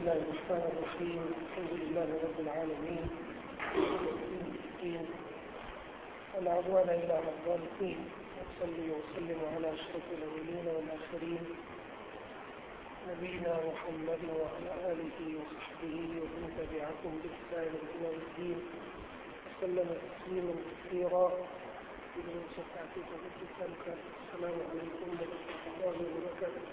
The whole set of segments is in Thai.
الله الرحمن الرحيم الحمد لله رب العالمين ولا عدوان إلا على الظالمين وصلي وسلم على أشرف الأولين والآخرين نبينا محمد وعلى آله وصحبه ومن تبعهم بإحسان إلى يوم الدين وسلم تسليما كثيرا إلى شفاعة فضيلتك. السلام عليكم ورحمة الله وبركاته.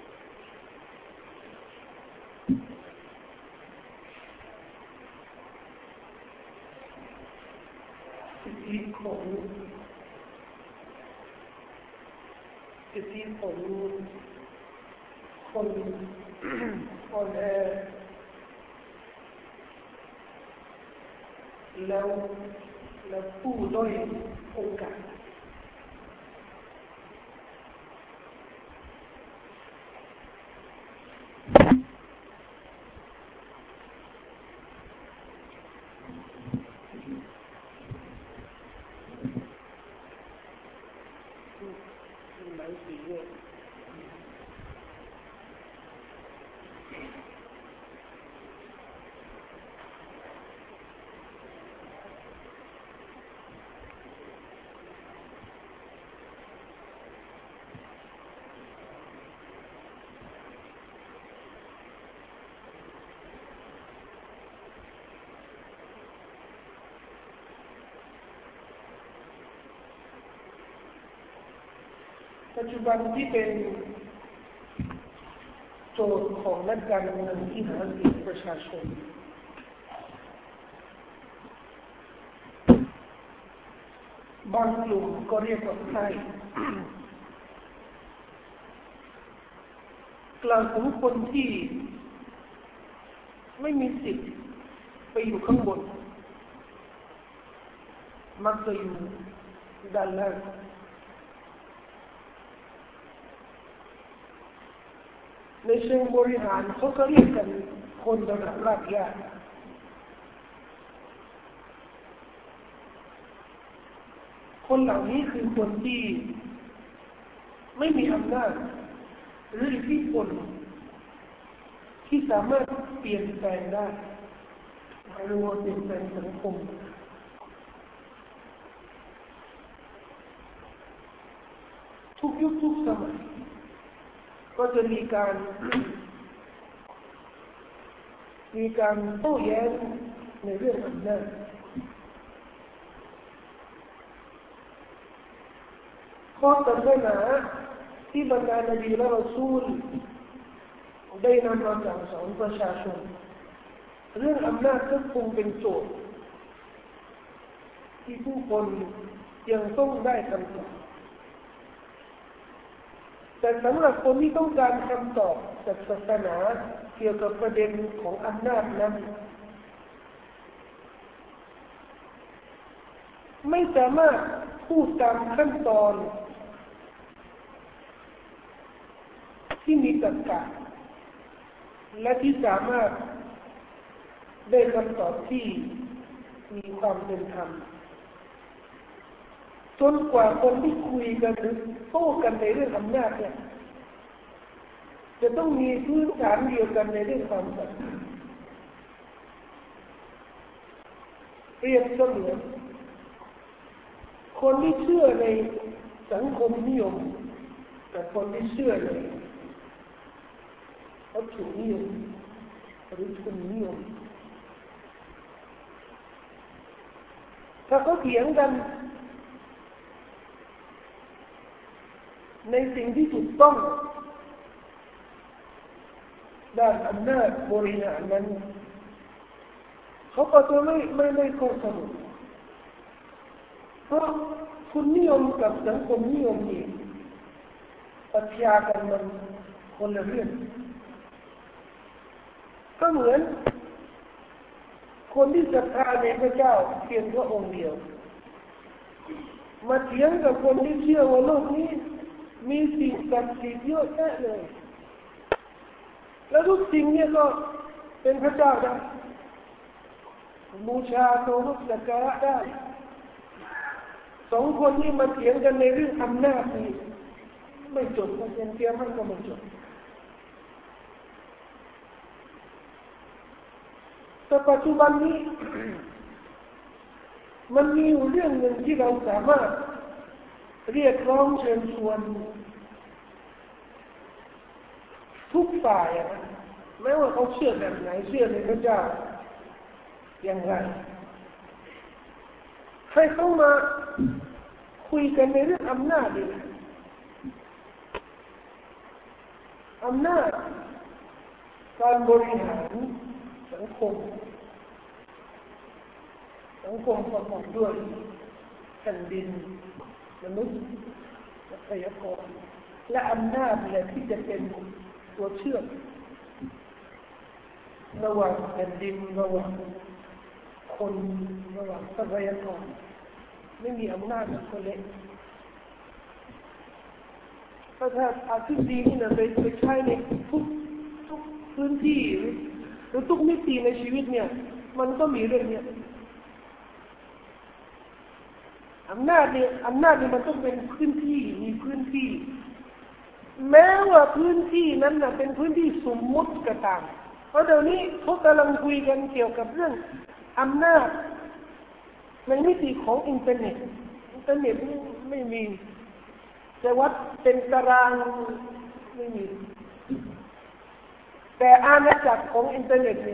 สิทธิของคนอ่อนแอแล้วผู้ด้อยโอกาสปัจจุบันที่เป็นโจทย์ของนักการเมืองที่หาเสียงประชาชนบางกลุ่มก็เรียกว่าไพร่กล่าวถึงคนที่ไม่มีสิทธิ์ไปอยู่ข้างบนมักจะอยู่ด้านล่างในเชิงบริหารเขาก็เรียกกันคนระดับรากหญ้าคนเหล่านี้คือคนที่ไม่มีอำนาจหรืออิทธิพลที่สามารถเปลี่ยนแปลงได้หรือว่าเปลี่ยนแปลงสังคมทุกยุคทุกสมัยก็จะมีการโต้แย้งในเรื่องอำนาจข้อศาสนาที่บรรดานบีและรอซูลได้นำมาสั่งสอนประชาชนเรื่องอำนาจก็คงเป็นโจทย์ที่ผู้คนยังต้องได้คำตอบแต่สำหรับคนที่ต้องการคำตอบจากศาสนาเกี่ยวกับประเด็นของอำนาจนั้นไม่สามารถพูดตามขั้นตอนที่มีตรรกะและที่สามารถได้คำตอบที่มีความเป็นธรรมจนกว่าคนที่คุยกันหรือโต้กันในเรื่องอำนาจเนี่ยจะต้องมีพื้นฐานเดียวกันในเรื่องความสัตย์เปรียบเสมือนคนที่เชื่อในสังคมนิยมกับคนที่เชื่อในวัตถุนิยมหรือทุนนิยมถ้าเขาเถียงกันในสิ่งที่ถูกต้องด้านอำนาจบริหารนั้นเขาก็จะไม่ข้อสรุปเพราะคุณนิยมกับสังคมนิยมนี่ปรัชญากันมันคนละเรื่องก็เหมือนคนที่ศรัทธาในพระเจ้าเพียงพระองค์เดียวมาเถียงกับคนที่เชื่อว่าโลกนี้มีสิ่งศักดิ์สิทธิ์เยอะแยะเลยแล้วทุกสิ่งเนี่ยก็เป็นพระเจ้าได้บูชาเคารพสักการะได้สองคนนี้มาเถียงกันในเรื่องอำนาจนี่ไม่จบเพราะเทียมมันก็ไม่จบแต่ปัจจุบันนี้ มันมีอยู่เรื่องหนึ่งที่เราสามารถเรียกร้องเชิญชวนทุกฝ่ายแม้ว่าเขาเชื่อแบบไหนเชื่อในพระเจ้าอย่างไรให้เขามาคุยกันในเรื่องอำนาจดีอำนาจการบริหารสังคมประกอบด้วยแผ่นดินมนุษย์ทรัพยากรและอำนาจเนี่ยที่จะเป็นตัวเชื่อมระหว่างแผ่นดินระหว่างคนระหว่างทรัพยากรไม่มีอำนาจคนเล็กถ้าอาชีพดีนี่นะไปใช้ในทุกพื้นที่หรือทุกมิติในชีวิตเนี่ยมันก็มีเรื่องเนี้ยอำนาจนี่มันต้องเป็นพื้นที่มีพื้นที่แม้ว่าพื้นที่นั้นน่ะเป็นพื้นที่สมมุติก็ตามเพราะเดี๋ยวนี้เขากำลังคุยกันเกี่ยวกับเรื่องอำนาจในมิติของอินเทอร์เน็ตไม่มีจะวัดเป็นตารางไม่มีแต่อาณาจักรของอินเทอร์เน็ตเนี่ย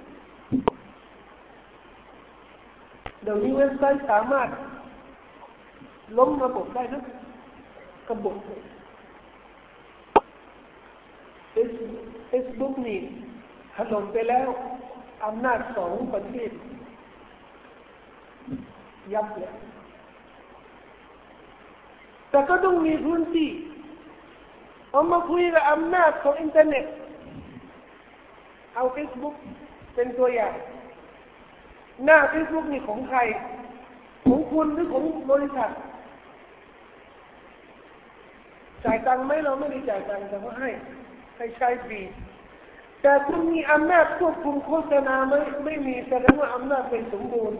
เดี๋ยวนี้เว็บไซต์สามารถล้มระบบได้นะระบบFacebook นี่ถล่มไปแล้วอำนาจ2ประเทศยับเลยแต่ก็ต้องมีพื้นที่เอามาคุยกับอำนาจของอินเทอร์เน็ตเอา Facebook เป็นตัวอย่างหน้า Facebook นี่ของใครของคุณหรือของบริษัทจ่ายตังค์ไหมเราไม่ได้จ่ายตังค์แต่ว่าให้ใช้ฟรีแต่คุณมีอำนาจควบคุมโฆษณาไม่มีแสดงว่าอำนาจไม่สมบูรณ์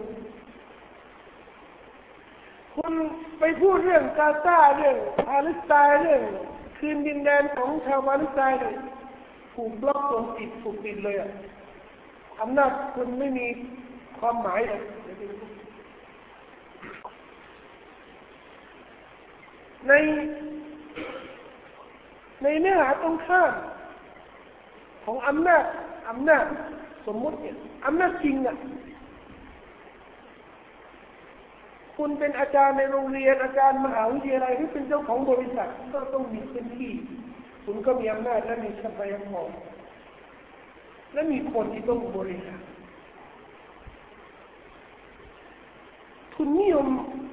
คุณไปพูดเรื่องกาซาเรื่องปาเลสไตน์เรื่องคืนดินแดนของชาวปาเลสไตน์เลยถูกบล็อกถูกปิดเลยอำนาจคุณไม่มีความหมายเลยในเนื้อหาตรงข้ามของอำนาจสมมุติเนี่ยอำนาจจริงคุณเป็นอาจารย์ในโรงเรียนอาจารย์มหาวิทยาลัยหรือเป็นเจ้าของบริษัทก็ต้องมีพื้นที่คุณก็มีอำนาจและมีทรัพยากรและมีคนที่ต้องบริหารทุนนิยม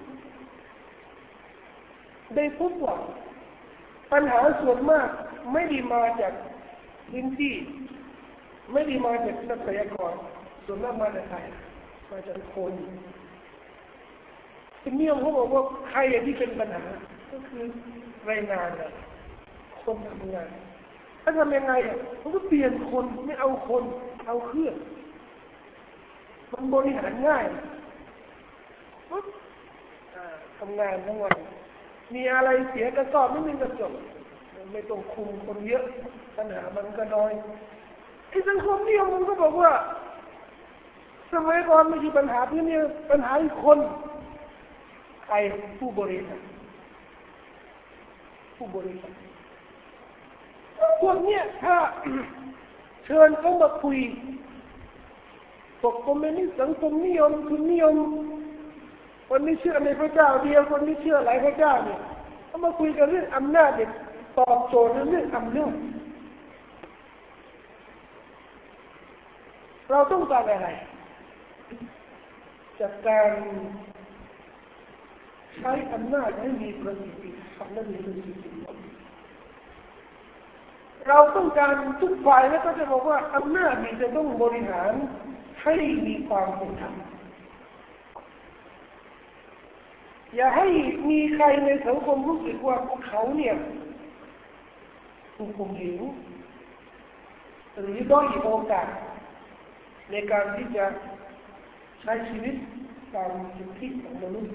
ได้พบว่าปัญหาส่วนมากไม่ได้มาจากพื้นที่ไม่ได้มาจากทรัพยากรส่วนมากมาจากใครมาจากคนทุนนิยมเขาบอกว่าใครที่เป็นปัญหาก็คือแรงงานคนทำงานถ้าทำยังไงเขาก็เปลี่ยนคนไม่เอาคนเอาเครื่องมันบริหารง่ายปุ๊บทำงานทั้งวันมีอะไรเสียกระสอบนิดนึงก็จบไม่ต้องคุมคนเยอะปัญหามันก็น้อยไอ้สังคมนิยมมันก็บอกว่าสมัยก่อนไม่ใช่ปัญหาที่นี่ปัญหาอีกคนใครผู้บริหารพวกเนี้ยถ้าเชิญเขามาคุยพวกคอมมิวนิสต์สังคมนิยมทุนนิยมคนที่เชื่อในพระเจ้าเดียวคนที่เชื่อหลายพระเจ้าเนี่ยเขามาคุยกันเรื่องอำนาจเนี่ยตอบโจทย์เรื่องอำนาจเราต้องการอะไรจากการใช้อำนาจให้มีประสิทธิภาพและมีประสิทธิผลเราต้องการทุกฝ่ายแล้วก็จะบอกว่าอำนาจนี้จะต้องบริหารให้มีความเป็นธรรมอย่าให้มีใครในสังคมรู้สึกว่าเขาเนี่ยถูกข่มเหงหรือด้อยโอกาสในการที่จะใช้ชีวิตตามสิทธิของมนุษย์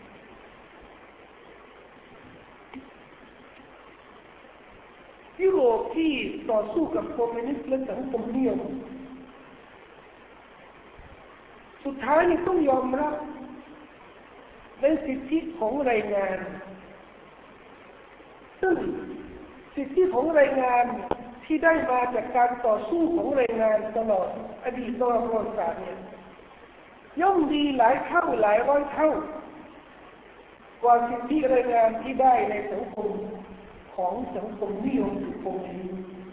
ยุโรปที่ต่อสู้กับคอมมิวนิสต์และสังคมนิยมดท้ายนี่ต้องยอมรับในสิทธิของแรงงานซึ่งสิทธิของแรงงานที่ได้มาจากการต่อสู้ของแรงงานตลอดอดีตตลอดประวัติศาสตร์เนี่ยย่อมดีหลายเท่าหลายร้อยเท่ากว่าสิทธิแรงงานที่ได้ในสังคมของสังคมนิยมสังคมนี้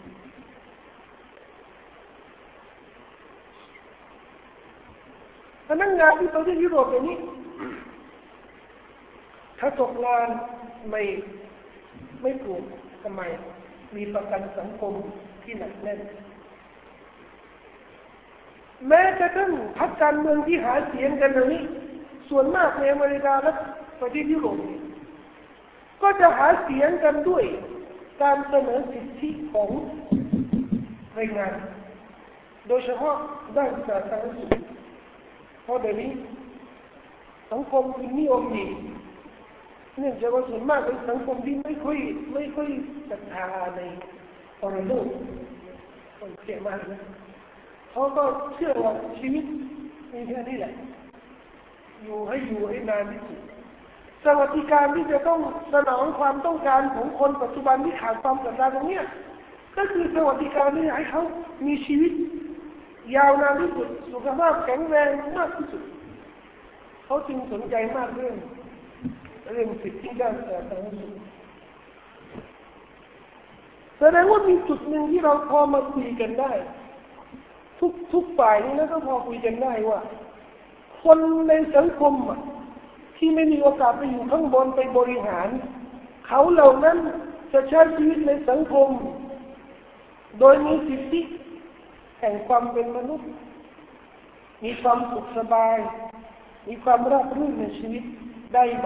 พนักงานที่ประเทศยุโรปอย่างนี้ถ้าตกงานไม่ปลูกทำไมมีประกันสังคมที่หนักแน่นแม้กระทั่งพรรคการเมืองที่หาเสียงกันอย่างนี้ส่วนมากในอเมริกาและประเทศยุโรปก็จะหาเสียงกันด้วยการเสนอสิทธิของแรงงานโดยเฉพาะด้านสาธารณสุขเพราะเดี๋ยวนี้สังคมคือนิยมดีเนื่องจากว่าส่วนมากเป็นสังคมที่ไม่ค่อยศรัทธาในปรโลกคนเสียมากนะเขาก็เชื่อว่าชีวิตมีแค่นี้แหละอยู่ให้นานที่สุดสวัสดิการที่จะต้องสนองความต้องการของคนปัจจุบันที่ขาดความศรัทธาตรงนี้ก็คือสวัสดิการที่ให้เขามีชีวิตยาวนานที่สุดสุขภาพแข็งแรงมากที่สุดเขาจึงสนใจมากเรื่องสิทธิด้านสาธารณสุขแสดงว่ามีจุดหนึ่งที่เราพอมาคุยกันได้ทุกฝ่ายนี้แล้วก็พอคุยกันได้ว่าคนในสังคมที่ไม่มีโอกาสไปอยู่ข้างบนไปบริหารเขาเหล่านั้นจะใช้ชีวิตในสังคมโดยมีสิทธิแห่งความเป็นมนุษย์มีความสุขสบายมีความราบรื่นในชีวิตได้ไหม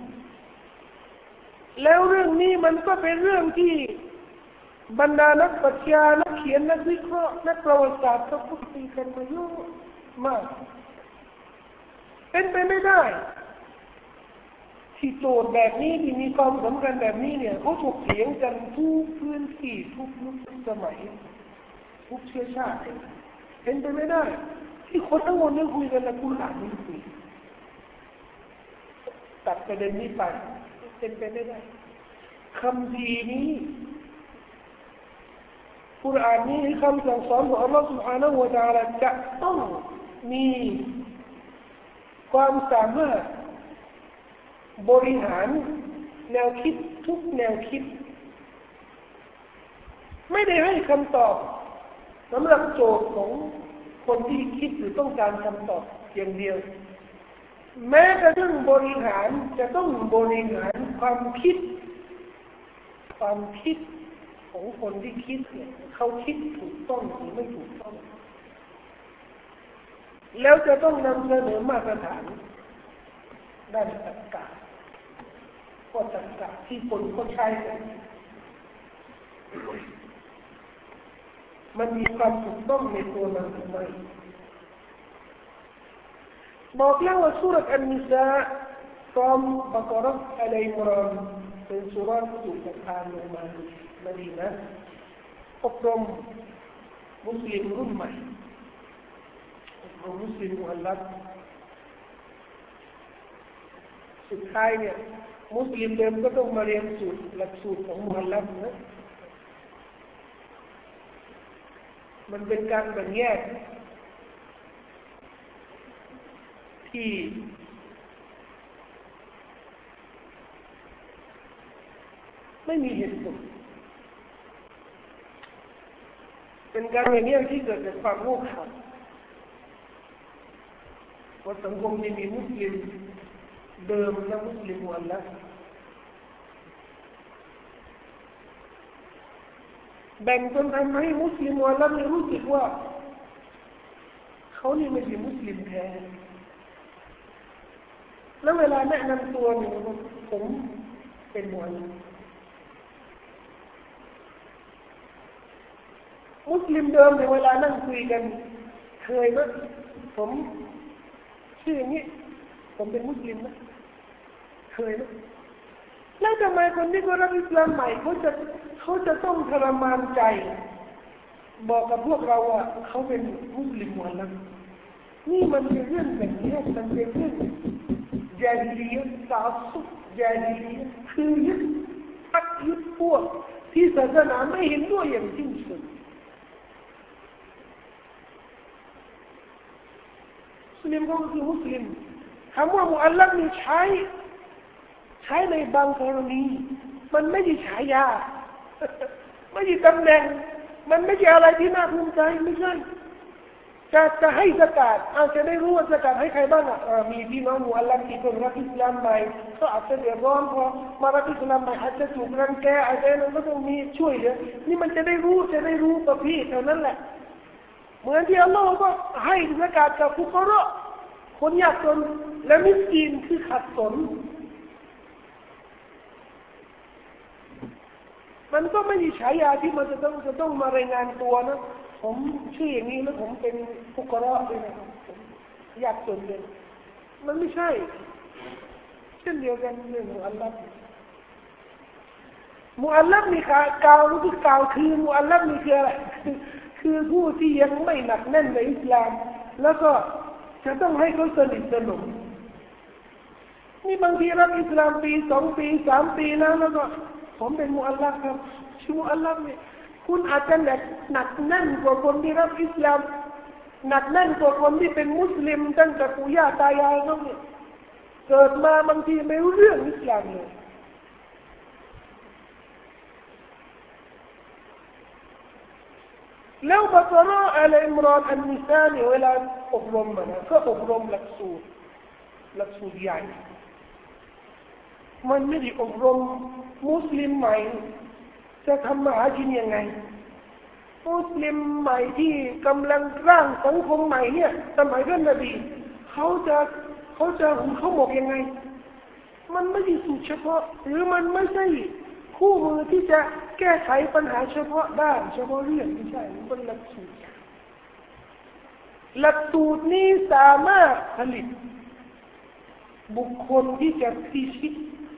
แล้วเรื่องนี้มันก็เป็นเรื่องที่บรรดานักปรัชญานักเขียนนักวิเคราะห์นักประวัติศาสตร์ก็พูดคุยกันมาเยอะมากเป็นไปไม่ได้ที่โจทย์แบบนี้ที่มีความสำคัญแบบนี้เนี่ยเขาถกเถียงกันทุกพื้นที่ทุกยุคทุกสมัยทุกเชื้อชาติเป็นไปไม่ได้ที่คนทั้งหมดเนี่ยคุยกันแล้วคุณหลานไม่คุยตัดประเด็นนี้ไปเป็นไปไม่ได้คำพีนี้กุรอานนี้คำสั่งสอนของอัลลอฮฺ سبحانه และ تعالى จะต้องมีความสามารถบริหารแนวคิดทุกแนวคิดไม่ได้ให้คำตอบสำหรับโจทย์ของคนที่คิดหรือต้องการคำตอบอย่างเดียวแม้กระทั่งบริหารจะต้องบริหารความคิดของคนที่คิดเนี่ยเขาคิดถูกต้องหรือไม่ถูกต้องแล้วจะต้องนำเสนอมาตรฐานด้านตรรกะข้อตรรกะที่คนเขาใช้กันมันมีความถูกต้องในตัวมันหรือไม่บอกแล้วว่าสุรษอันนิสาพร้อมบักรอัลอิมรานเป็นสุรษที่ประทานลงมาในมะดีนะห์อบรมมุสลิมรุ่นใหม่อบรมมุสลิมมุฮัลลัดสุดท้ายเนี่ยมุสลิมเดิมก็ต้องมาเรียนหลักสูตรของมุฮัลลัดนะมันเป็นการแบ่งแยกที่ไม่มีเหตุผลเป็นการแบ่งแยกที่เกิดจากความโง่เขลาว่าสังคมที่มีมุสลิมเดิมและมุสลิมมุฮัลลัดแบ่งจนทำให้มุสลิมมุฮัลลัดรู้สึกว่าเขานี่ไม่ใช่มุสลิมแท้แล้วเวลาแนะนำตัวเนี่ยผมเป็นมุฮัลลัดมุสลิมเดิมในเวลานั่งคุยกันเคยไหมผมชื่ออย่างนี้ผมเป็นมุสลิมนะเคยไหมแล้วทำไมคนที่เขารับอิสลามใหม่เขาจะต้องทรมานใจบอกกับพวกเราว่าเขาเป็นมุสลิมมุฮัลลัดนี่มันเป็นเรื่องแบบนี้มันเป็นเรื่องญาฮิลียะห์ตาสุญาฮิลียะห์คือยึดพักยึดพวกที่ศาสนาไม่เห็นด้วยอย่างสิ้นสุดมุสลิมก็คือมุสลิมคำว่ามุอัลลัฟนี่ใช้ในบางกรณีมันไม่ใช่ฉายาไม่ใช่ตำแหน่งมันไม่ใช่อะไรที่น่าภูมิใจไม่ใช่จะให้สกาดอาจจะได้รู้ว่าสกาดให้ใครบ้างมีพี่น้องมุอัลลัฟที่คนรับอิสลามใหม่ก็อาจจะเดือดร้อนพอมารับอิสลามใหม่อาจจะถูกรังแกอาจจะนั้นก็ต้องมีช่วยเหลือนี่มันจะได้รู้ประเภทเท่านั้นแหละเหมือนที่อัลลอฮ์ก็ให้สกาดกับฟุกเราะห์คนยากจนและมิสกีนคือขัดสนมันก็ไม่มีฉายาที่มันจะต้องมารายงานตัวนะผมชื่ออย่างนี้แล้วผมเป็นฟุกเราะห์ด้วยนะครับผมยากจนเลยมันไม่ใช่เช่นเดียวกันเรื่องมุอัลลัฟนี่ค่ะกล่าวรู้สึกกล่าวคือมุอัลลัฟนี่คืออะไรคือผู้ที่ยังไม่หนักแน่นในอิสลามแล้วก็จะต้องให้เขาสนิทสนมนี่บางทีรับอิสลามปี2 ปี 3 ปีแล้วก็ผมเป็นมุอัลลัฟครับชื่อมุอัลลัฟเนี่ยคุณอาจจะหนักแน่นกว่าคนที่รับอิสลามหนักแน่นกว่าคนที่เป็นมุสลิมตั้งแต่ปู่ย่าตายายเขาเนี่ยเกิดมาบางทีไม่รู้เรื่องอิสลามเลยแล้วบักเราะห์อาลอิมรานอันนิสาเนี่ยเวลาอบรมนะก็อบรมหลักสูตรใหญ่มันไม่ได้อบรมมุสลิมใหม่จะทำมาหากินยังไงมุสลิมใหม่ที่กำลังร่างสังคมใหม่เนี่ยสมัยท่านนบีเขาจะหุงข้าวหมกยังไงมันไม่ใช่สูตรเฉพาะหรือมันไม่ใช่คู่มือที่จะแก้ไขปัญหาเฉพาะด้านเฉพาะเรื่องไม่ใช่มันเป็นหลักสูตรนี้สามารถผลิตบุคคลที่จะพิชิต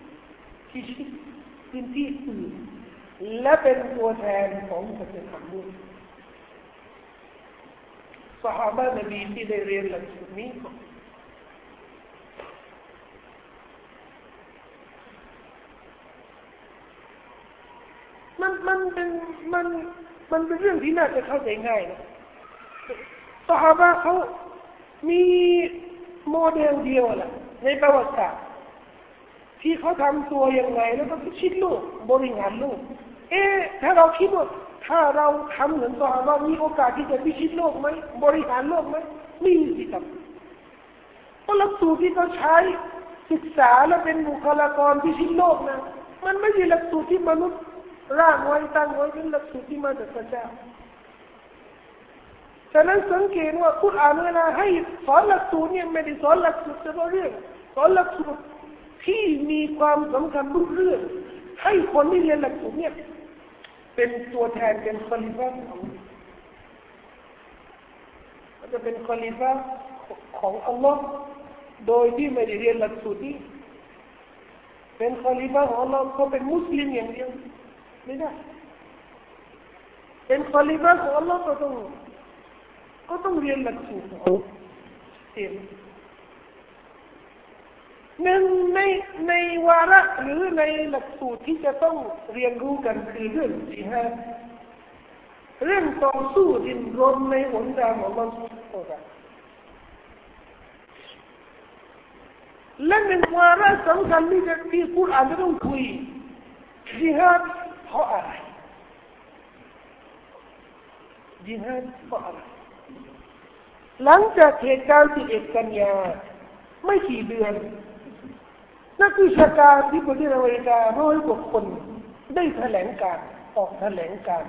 พื้นที่อื่นและเป็นตัวแทนของศาสนาด้วยซอฮาบะห์นบีที่ได้เรียนหลักสูตรนี้มันเป็นเรื่องที่น่าจะเข้าใจง่ายนะซอฮาบะห์เขามีโมเดลเดียวแหละในประวัติศาสตร์ที่เขาทำตัวยังไงแล้วก็พิชิตโลกบริหารโลกถ้าเราคิดว่าถ้าเราทำเหมือนซอฮาบะห์มีโอกาสที่จะพิชิตโลกไหมบริหารโลกไหมมีสิครับเพราะหลักสูตรที่เขาใช้ศึกษาและเป็นบุคลากรพิชิตโลกนะมันไม่ใช่หลักสูตรที่มนุษย์ร่างไว้ตั้งไว้เป็นหลักสูตรที่มาจากพระเจ้าฉะนั้นสังเกตว่ากุรอานเวลาให้สอนหลักสูตรเนี่ยไม่ได้สอนหลักสูตรเฉพาะเรื่องสอนหลักสูตรที่มีความสำคัญทุกเรื่องให้คนที่เรียนหลักสูตรเนี่ยเป็นตัวแทนเป็นคอลิฟะห์มันจะเป็นคอลิฟะห์ของอัลลอฮ์โดยที่ไม่ได้เรียนหลักสูตรนี้เป็นคอลิฟะห์ของอัลลอฮ์เขาเป็นมุสลิมอย่างเดียวไม่ได้เป็นคอลิฟะห์ของอัลลอฮ์ก็ต้องเรียนหลักสูตรของเรียนหนึ่งในวาระหรือในหลักสูตรที่จะต้องเรียนรู้กันคือเรื่องจิฮาดเรื่องต่อสู้ดิ้นรนในหนทางของอัลลอฮ์ซุบฮานะฮูวะตะอาลาและหนึ่งวาระสำคัญที่กุรอานจะต้องคุยจิฮาดเพราะอะไรจิฮาดเพราะอะไรหลังจากเหตุการณ์11 กันยาไม่กี่เดือนนักวิชาการที่ประเทศอเมริกา100 กว่าคนได้แถลงการออกแถลงการ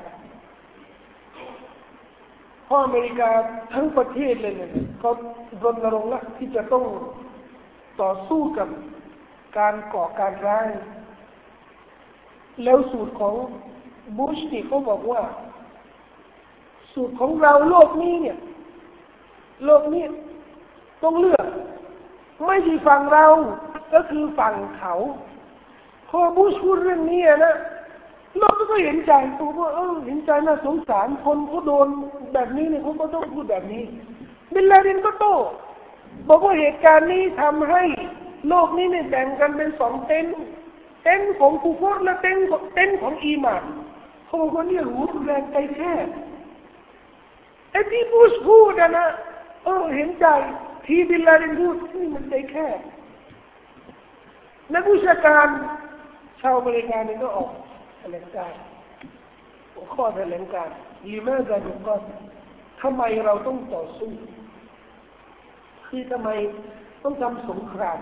เพราะอเมริกาทั้งประเทศเลยเขารณรงค์ที่จะต้องต่อสู้กับการก่อการร้ายแล้วสูตรของบุชนี่เขาบอกว่าสูตรของเราโลกนี้เนี่ยโลกนี้ต้องเลือกไม่ใช่ฝั่งเราก็คือฝั่งเขาพอบุชพูดเรื่องนี้นะโลกก็เห็นใจผมว่าเห็นใจน่าสงสารคนเขาโดนแบบนี้เนี่ยเขาก็ต้องพูดแบบนี้บินลาดินก็โต้บอกว่าเหตุการณ์นี้ทำให้โลกนี้เนี่ยแบ่งกันเป็นสองเต็นท์ของกุฟรและเต็นท์ของอีหม่านเขาบอกว่านี่รู้แรงใจแค่ไอ้ที่บูชพูดนะเห็นใจที่บินลาดินพูดนี่มันใจแค่นักวิชาการชาวอเมริกาเนี่ยก็ออกแถลงการณ์ข้อแถลงการณ์ลิมาซานุกอสทำไมเราต้องต่อสู้คือทำไมต้องทำสงคราม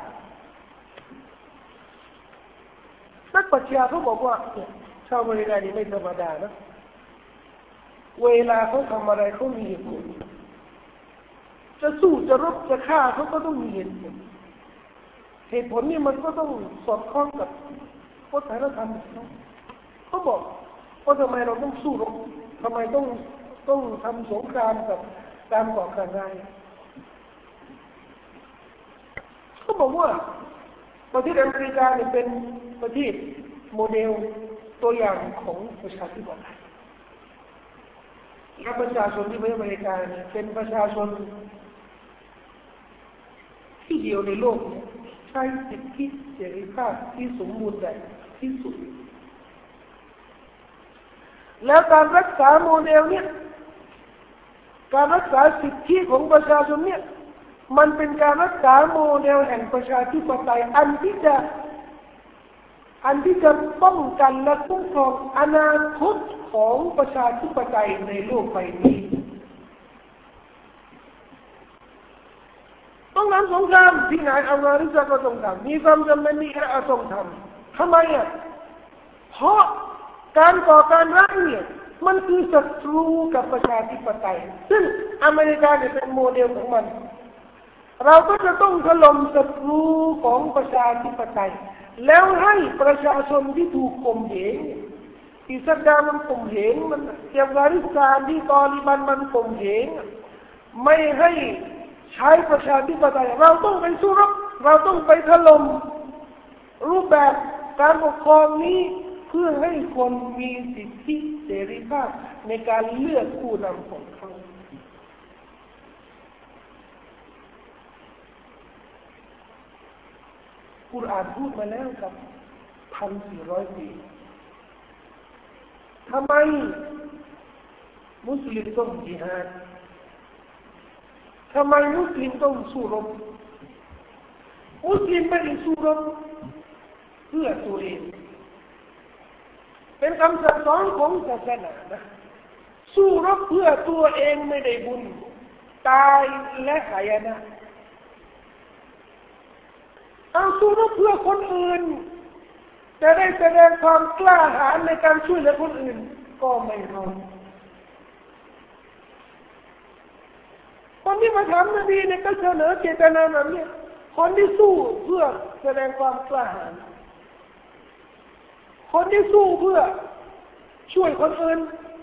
นักปรัชญาเขาบอกว่าชาวอเมริกานี่ไม่ธรรมดานะเวลาเขาทำอะไรเขามีเหตุผลจะสู้จะรบจะฆ่าเขาก็ต้องมีเหตุผลนี่มันก็ต้องสอดคล้องกับวัฒนธรรมเขาบอกว่าทำไมเราต้องสู้รบทำไมต้องทำสงครามกับการก่อการร้ายเขาบอกว่าประเทศอเมริกาเนี่ยเป็นประเทศโมเดลตัวอย่างของประชาธิปไตยและประชาชนที่ประเทศอเมริกาเนี่ยเป็นประชาชนที่เดียวในโลกใช้สิทธิเสรีภาพที่สมบูรณ์แบบที่สุดแล้วการรักษาโมเดลเนี่ยการรักษาสิทธิของประชาชนเนี่ยมันเป็นการรักษาโมเดลแห่งประชาธิปไตยอันที่จะป้องกันและคุ้มครองอนาคตของประชาธิปไตยในโลกใบนี้ต้องทำสงครามที่ไหนอัฟกานิสถานก็ต้องทำมีความจำเป็นนี่ก็ต้องทำทำไมเพราะการก่อการร้ายเนี่ยมันคือศัตรูกับประชาธิปไตยซึ่งอเมริกาเนี่ยเป็นโมเดลของมันเราก็จะต้องถล่มศัตรูของประชาธิปไตยแล้วให้ประชาชนที่ถูกข่มเหงอิสราเอลมันข่มเหงมันอัฟกานิสถานที่ตอลิบันมันข่มเหงไม่ให้ใช้ประชาธิปไตยเราต้องไปสู้รบเราต้องไปถล่มรูปแบบการปกครองนี้เพื่อให้คนมีสิทธิเสรีภาพในการเลือกผู้นำของเขากุรอานพูดมาแล้วครับ 1,400 ปีทำไมมุสลิมต้องญิฮาดทำไมมุสลิมต้องสู้รบมุสลิมไม่ได้สู้รบเพื่อตัวเองเป็นคำสั่งสอนของศาสนานะสู้รบเพื่อตัวเองไม่ได้บุญตายและหายนะเอาสู้รบเพื่อคนอื่นจะได้แสดงความกล้าหาญในการช่วยเหลือคนอื่นก็ไม่เอาคนที่มาถามนบีเนี่ยก็เสนอเจตนาแบบนี้คนที่สู้เพื่อแสดงความกล้าหาญคนที่สู้เพื่อช่วยคนอื่น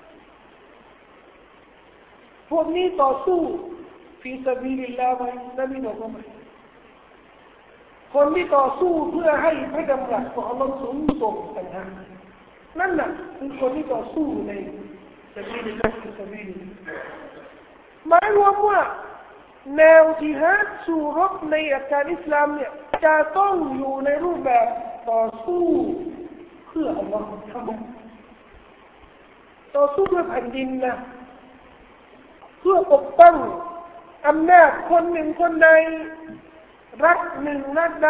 พวกนี้ต่อสู้ฟีซาบิลิลลาห์ไหมนบีบอกว่าไม่คนที่ต่อสู้เพื่อให้พระดำรัสของอัลลอฮ์สูงส่งต่างหากนั่นน่ะคือคนที่ต่อสู้ในซาบิลิลลาห์ฟีซาบิลิลลาห์หมายรวมว่าแนวจิฮาดสู้รบในหลักการอิสลามเนี่ยจะต้องอยู่ในรูปแบบต่อสู้เพื่ออัลลอฮ์ทั้งหมดต่อสู้เพื่อแผ่นดินนะเพื่อปกป้องอำนาจคนหนึ่งคนใดรัฐหนึ่งรัฐใด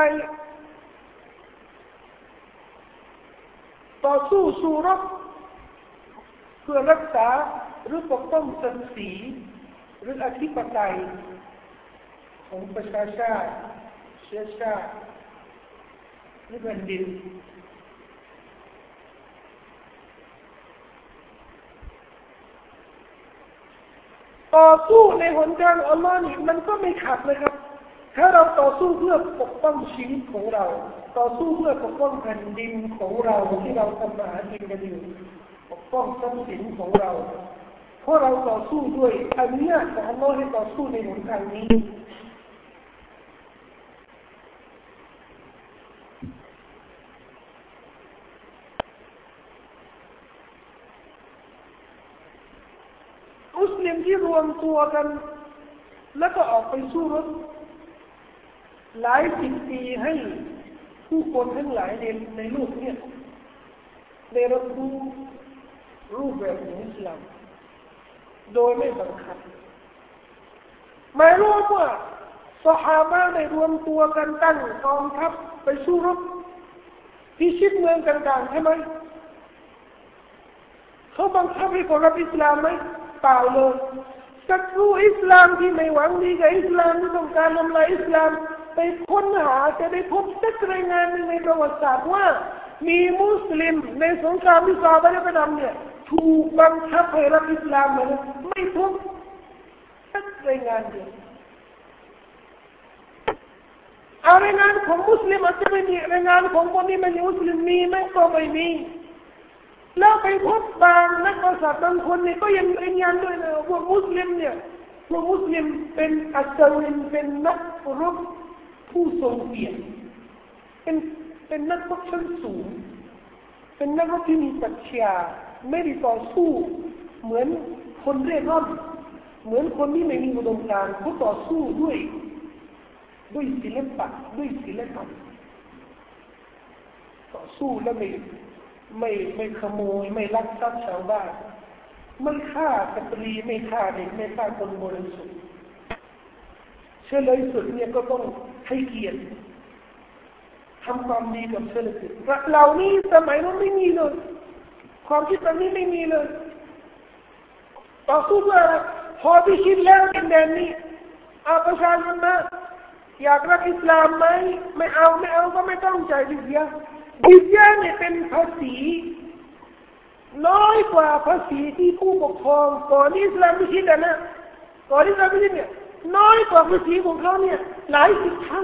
ต่อสู้สู้รบเพื่อรักษาหรือปกป้องศักดิ์ศรีหรืออธิปไตยของประชาชาติเชื้อชาติหรือแผ่นดินต่อสู้ในหนทางอัลลอฮ์นี่มันก็ไม่ขัดนะครับถ้าเราต่อสู้เพื่อปกป้องชีวิตของเราต่อสู้เพื่อปกป้องแผ่นดินของเราที่เราทำมาหากินกันอยู่ปกป้องทรัพย์สินของเราเพราะเราต่อสู้ด้วยอนุญาตของอัลลอฮ์ให้ต่อสู้ในหนทางนี้มุสลิมที่รวมตัวกันแล้วก็ออกไปสู้รบหลายสิบปีให้ผู้คนทั้งหลายในโลกเนี่ยได้รับรู้รูปแบบของอิสลามโดยไม่บังคับหมายรวมว่าซอฮาบะห์ได้รวมตัวกันตั้งกองทัพไปสู้รบพิชิตเมืองต่างๆใช่ไหมเขาบังคับให้คนรับอิสลามไหมเปล่าเลยศัตรูอิสลามที่ไม่หวังดีกับอิสลามที่ต้องการทำลายอิสลามไปค้นหาจะได้พบสักรายงานในประวัติศาสตร์ว่ามีมุสลิมในสงครามที่ซอฮาบะห์ได้นำเนี่ยถูกบังคับให้รับอิสลามเลยไม่พบสักรายงานเดียวรายงานของมุสลิมอาจจะไม่มีรายงานของคนที่ไม่ใช่มุสลิมมีไหมก็ไม่มีแล้วไปพบบางนักประวัติศาสตร์บางคนเนี่ยก็ยังรายงานด้วยนะว่ามุสลิมเนี่ยว่ามุสลิมเป็นอัศวินเป็นนักรบผู้ทรงเกียรติเป็นนักรบชั้นสูงเป็นนักรบที่มีปรัชญาไม่ได้ต่อสู้เหมือนคนเร่ร่อนเหมือนคนที่ไม่มีอุดมการณ์เขาต่อสู้ด้วยศิลปะด้วยศิลธรรมต่อสู้แล้วไม่ขโมยไม่ลักทรัพย์ชาวบ้านไม่ฆ่าสตรีไม่ฆ่าเด็กไม่ฆ่าคนบริสุทธิ์เชื่อเลยสุดเนี่ยก็ต้องให้เกียรติทำความดีกับเชื่อเลยสุดเหล่านี้สมัยนั้นไม่มีเลยความคิดแบบนี้ไม่มีเลยต่อสู้เพื่ออะไรพอพิชิตแล้วดินแดนนี้ประชาชนนะอยากรับอิสลามไหมไม่เอาก็ไม่ต้องจ่ายดิษยาเนี่ยเป็นภาษีน้อยกว่าภาษีที่ผู้ปกครองก่อนอิสลามพิชิตนะก่อนอิสลามพิชิตเนี่ยน้อยกว่าภาษีของเขาเนี่ยหลายสิบเท่า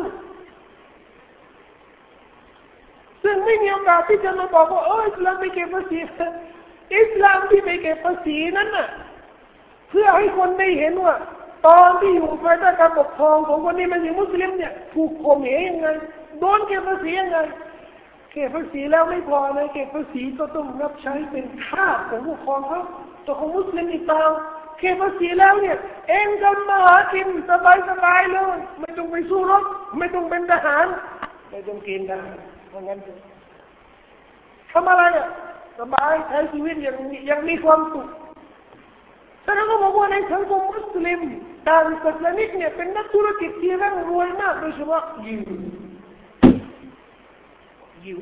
ซึ่งไม่มีโอกาสที่จะมาบอกว่าอิสลามไม่เก็บภาษีอิสลามที่ไม่เก็บภาษีนั้นน่ะเพื่อให้คนได้เห็นว่าตอนที่อยู่ภายใต้การปกครองของคนที่มันเป็นมุสลิมเนี่ยถูกข่มเหงยังไงโดนเก็บภาษียังไงเก็บภาษีแล้วไม่พอนะเก็บภาษีก็ต้องรับใช้เป็นทาสของผู้ปกครองเขาตัวของมุสลิมอีกเปล่าเก็บภาษีแล้วเนี่ยเองทำมาหากินสบายเลยไม่ต้องไปสู้รบไม่ต้องเป็นทหารไม่ต้องเกณฑ์ทหารเพราะงั้นทำอะไรสบายใช้ชีวิตอย่างมีความสุขฉะนั้นก็บอกว่าในสังคมมุสลิมต่างศาสนิกเนี่ยเป็นนักธุรกิจที่ร่ำรวยมากโดยเฉพาะยิว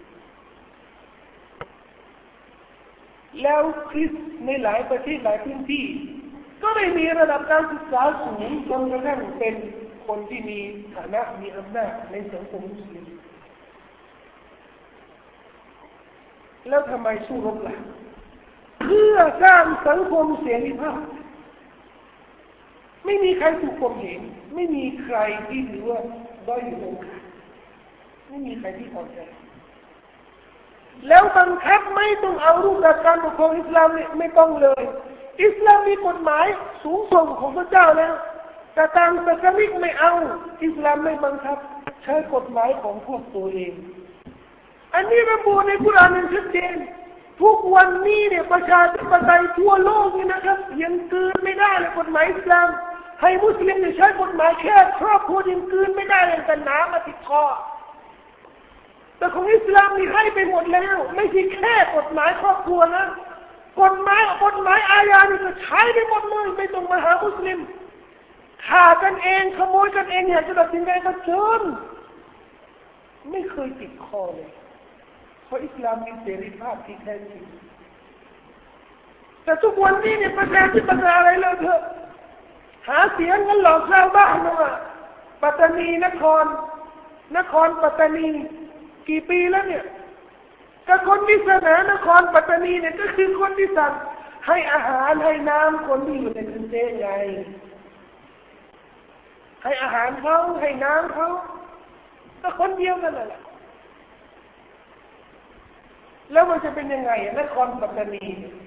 แล้วคริสต์ในหลายประเทศหลายพื้นที่ก็ได้มีระดับการศึกษาสูงจนกระทั่งเป็นคนที่มีฐานะมีอำนาจในสังคมมุสลิมแล้วทำไมสู้รบล่ะเพื่อสร้างสังคมเสรีภาพไม่มีใครถูกข่มเหงไม่มีใครที่ถือว่าด้อยอยู่ตรงกลางไม่มีใครที่อ่อนแอแล้วบังคับไม่ต้องเอารูปแบบการปกครองอิสลามเนี่ยไม่ต้องเลยอิสลามมีกฎหมายสูงส่งของพระเจ้าแล้วแต่ทางศาสนิกไม่เอาอิสลามไม่บังคับใช้กฎหมายของพวกตัวเองอันนี้ระบุในกุรอานอย่างชัดเจนทุกวันนี้เนี่ยประชาธิปไตยทั่วโลกนี่นะครับยังกืนไม่ได้เลยกฎหมายอิสลามให้มุสลิมใช้กฎหมายแค่ครอบครัวยังกืนไม่ได้เลยแต่น้ำมาติดคอแต่ของอิสลามนี่ให้ไปหมดแล้วไม่ใช่แค่กฎหมายครอบครัวนะกฎหมายอาญานี่ก็ใช้ไปหมดเลยไม่ต้องมาหามุสลิมฆ่ากันเองขโมยกันเองอยากจะตัดสินใจก็เชิญไม่เคยติดคอเลยเพราะอิสลามมีเสรีภาพที่แท้จริงแต่ทุกวันนี้เนี่ยประชาธิปไตยอะไรเลยเถอะหาเสียงกันหลอกชาวบ้านว่าปัตตานีนครปัตตานีกี่ปีแล้วเนี่ยก็คนที่เสนอนครปัตตานีเนี่ยก็คือคนที่สั่งให้อาหารให้น้ำคนที่อยู่ในพื้นที่ใหญ่ให้อาหารเขาให้น้ำเขาก็คนเดียวกันแหละแล้วมันจะเป็นยังไงนครปัตตานี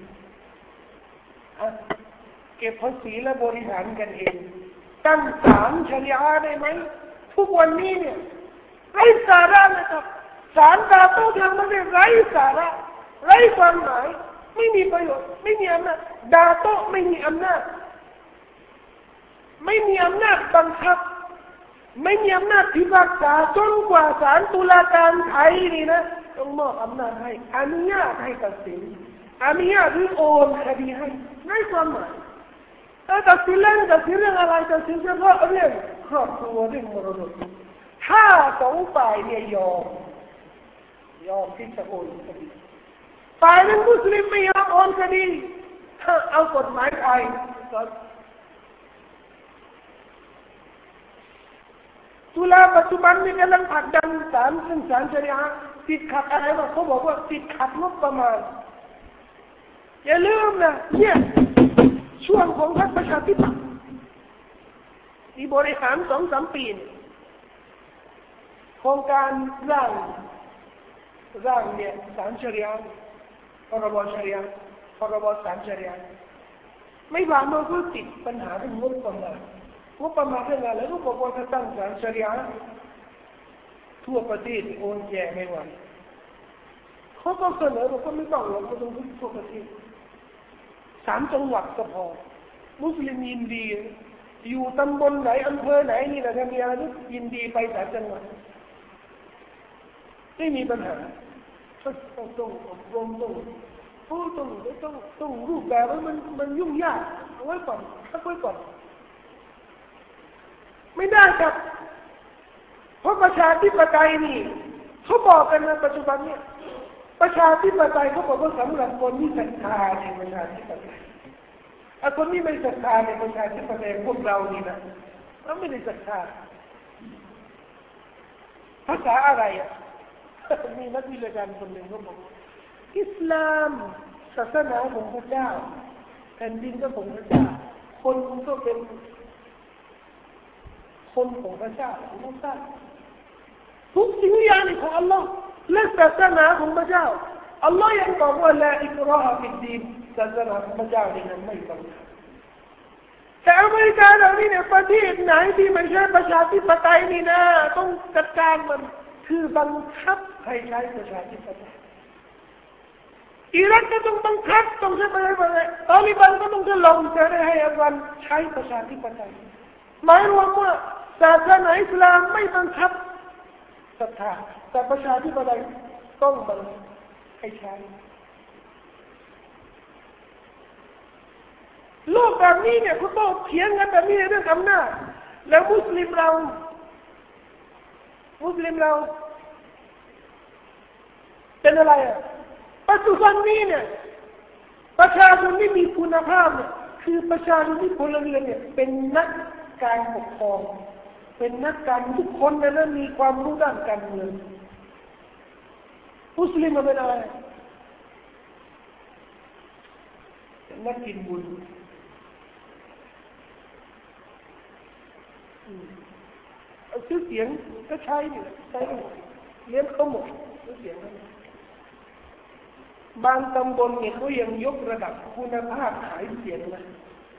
เก็บภาษีและบริหารกันเองตั้งศาลชะรีอะห์ได้ไหมทุกวันนี้เนี่ยไร้สาระนะครับศาลดาโต้ทำมาได้ไร้สาระไร้ความหมายไม่มีประโยชน์ไม่มีอำนาจดาโต้ไม่มีอำนาจไม่มีอำนาจบังคับไม่มีอำนาจพิพากษาจนกว่าศาลตุลาการไทยนี่นะต้องมอบอำนาจให้อนุญาตให้ตัดสินอนุญาตหรือโอนคดีให้ในความหมายตัดสินเรื่องอะไรตัดสินเฉพาะเรื่องครอบครัวเรื่องมรดกถ้าสองฝ่ายเนี่ยยอมที่จะโอนคดีฝ่ายหนึ่งมุสลิมไม่ยอมโอนคดีเอากฎหมายไทยตุลาปัจจุบันนี้กำลังผลักดันศาลชะรีอะห์ติดขัดอะไรบ้างเขาบอกว่าติดขัดงบประมาณอย่าลืมนะเนี่ยช่วงของพรรคประชาธิปัตย์ที่บริหาร 2-3 ปีโครงการร่างเนี่ยศาลชะรีอะห์พรบชะรีอะห์พรบศาลชะรีอะห์ไม่ผ่านมาก็ติดปัญหาเรื่องงบประมาณเรื่องอะไรแล้วก็บอกว่าถ้าตั้งศาลชะรีอะห์ทั่วประเทศโอนแจกไม่ไหวเขาก็เสนอบอกว่าไม่ต้องหรอกไม่ต้องทั่วประเทศ3 จังหวัดก็พอมุสลิมยินดีอยู่ตำบลไหนอำเภอไหนนี่แหละถ้ามีอะไรยินดีไป3 จังหวัดไม่มีปัญหาต้องอบรมต้องรูปแบบมันยุ่งยากเอาไว้ก่อนพักไว้ก่อนไม่ได้ครับเพราะประชาธิปไตยนี่เขาบอกกันในปัจจุบันเนี่ยประชาธิปไตยเขาบอกว่าสำหรับคนที่ศรัทธาในประชาธิปไตยคนที่ไม่ศรัทธาในประชาธิปไตยพวกเรานี่นะเราไม่ได้ศรัทธาภาษาอะไรอ่ะมีนักวิชาการคนหนึ่งเขาบอกอิสลามศาสนาของพระเจ้าแผ่นดินก็ของพระเจ้าคนก็เป็นคนของพระเจ้าทุกสิ่งอย่างนี่ของอัลลอฮ์และศาสนาของพระเจ้าอัลลอฮ์ยังบอกว่าลาอิกราฮะฟิดดีนศาสนาของพระเจ้านี่นั้นไม่บังคับแต่อเมริกาเรานี่เนี่ยประเทศไหนที่ไม่ใช่ประชาธิปไตยนี่นะต้องจัดการมันคือบังคับให้ใช้ประชาธิปไตยอิรักก็ต้องบังคับต้องใช้ประชาธิปไตยตาลิบันก็ต้องจะลงจะได้ให้อัฟกันใช้ประชาธิปไตยหมายรวมว่าศาสนาอิสลามไม่บังคับศรัทธาแต่ประชาธิปไตยต้องบังคับให้ใช้โลกแบบนี้เนี่ยเขาต้องเถียงกันแบบนี้เรื่องอำนาจแล้วมุสลิมเราเป็นอะไรอ่ะปัจจุบันนี้เนี่ยประชาชนที่มีคุณภาพเนี่ยคือประชาชนที่พลเรือนเนี่ยเป็นนักการปกครองเป็นนักการทุกคนนั้นมีความรู้ด้านการเมืองมุสลิมมันเป็นอะไรเป็นนักกินบุญชื่อเสียงก็ใช้เลี้ยงเขาหมดชื่อเสียงบางตำบลเนี่ยเขายังยกระดับคุณภาพขายเสียงนะ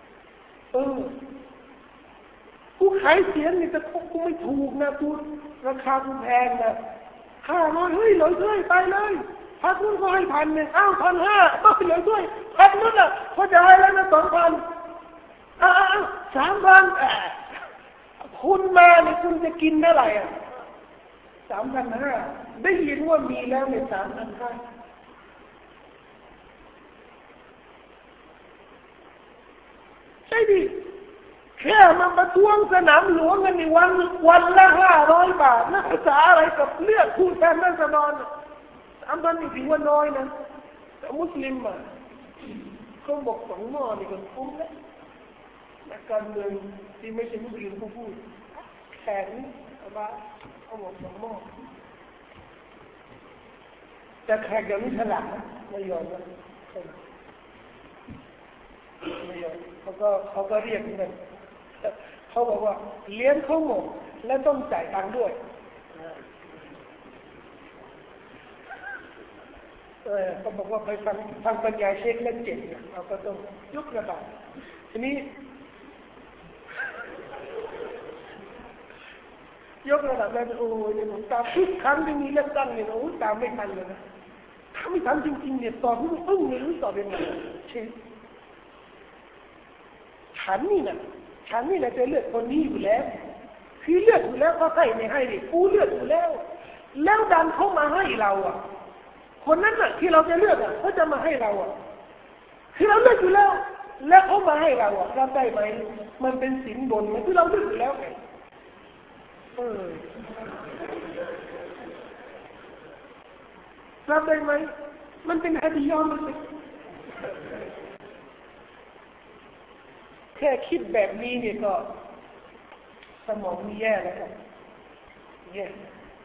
ผู้ขายเสียงนี่จะกูไม่ถูกนะกูราคากูแพงนะ500เฮ้ยเหลือด้วยไปเลยพักนู้นก็ให้1,000อ้าว1,500ก็เหลือด้วยพักนู้นอ่ะเขาจะให้แล้วนะ2,0003,000คุณมาเนี่ยคุณจะกินเท่าไหร่อ่ะ3,500ได้ยินว่ามีแล้วใน3,500ใช่ดิแค่มาประท้วงสนามหลวงกันในวันละ500 บาทนักภาษาอะไรกับเลือกผู้แทนราษฎร3,000นี่ถือว่าน้อยนะแต่มุสลิมอ่ะเขาบอก2 หม้อนี่ก็คุ้มแล้วนักการเมืองที่ไม่ใช่มุสลิมเขาพูดแขกนี่เขาบอก2 หม้อแต่แขกอย่างนี้ฉลาดไม่ยอมนะไม่ยอมเขาก็เรียกเงินเขาบอกว่าเลี้ยงเขาหมดและต้องจ่ายตังค์ด้วยเขาบอกว่าไปฟังบรรยายเช็คและเจ็ดเราก็ต้องยกระดับทีนี้ยกระดับแล้วโอ้ยผมตามทุกครั้งที่มีเลือกตั้งเนี่ยโอ้ตามไม่ทันเลยนะถ้าไม่ทันจริงๆเนี่ยตอบไม่อึ้งเลยรู้ตอบยังไงเช็คฉันนี่นะฉันนี่แหละจะเลือกคนนี้อยู่แล้วพี่เลือกอยู่แล้วเขาให้ไม่ให้ดิกูเลือกอยู่แล้วแล้วดันเขามาให้เราอ่ะคนนั้นน่ะที่เราจะเลือกอ่ะเขาจะมาให้เราอ่ะที่เราเลือกอยู่แล้วแล้วเขามาให้เราอ่ะรับได้ไหมมันเป็นสินบนมันที่เราเลือกอยู่แล้วไงรับได้ไหมมันเป็นฮะดียอมมันสิแค่คิดแบบนี้เนี่ยก็สมองมีแย่แล้วครับแย่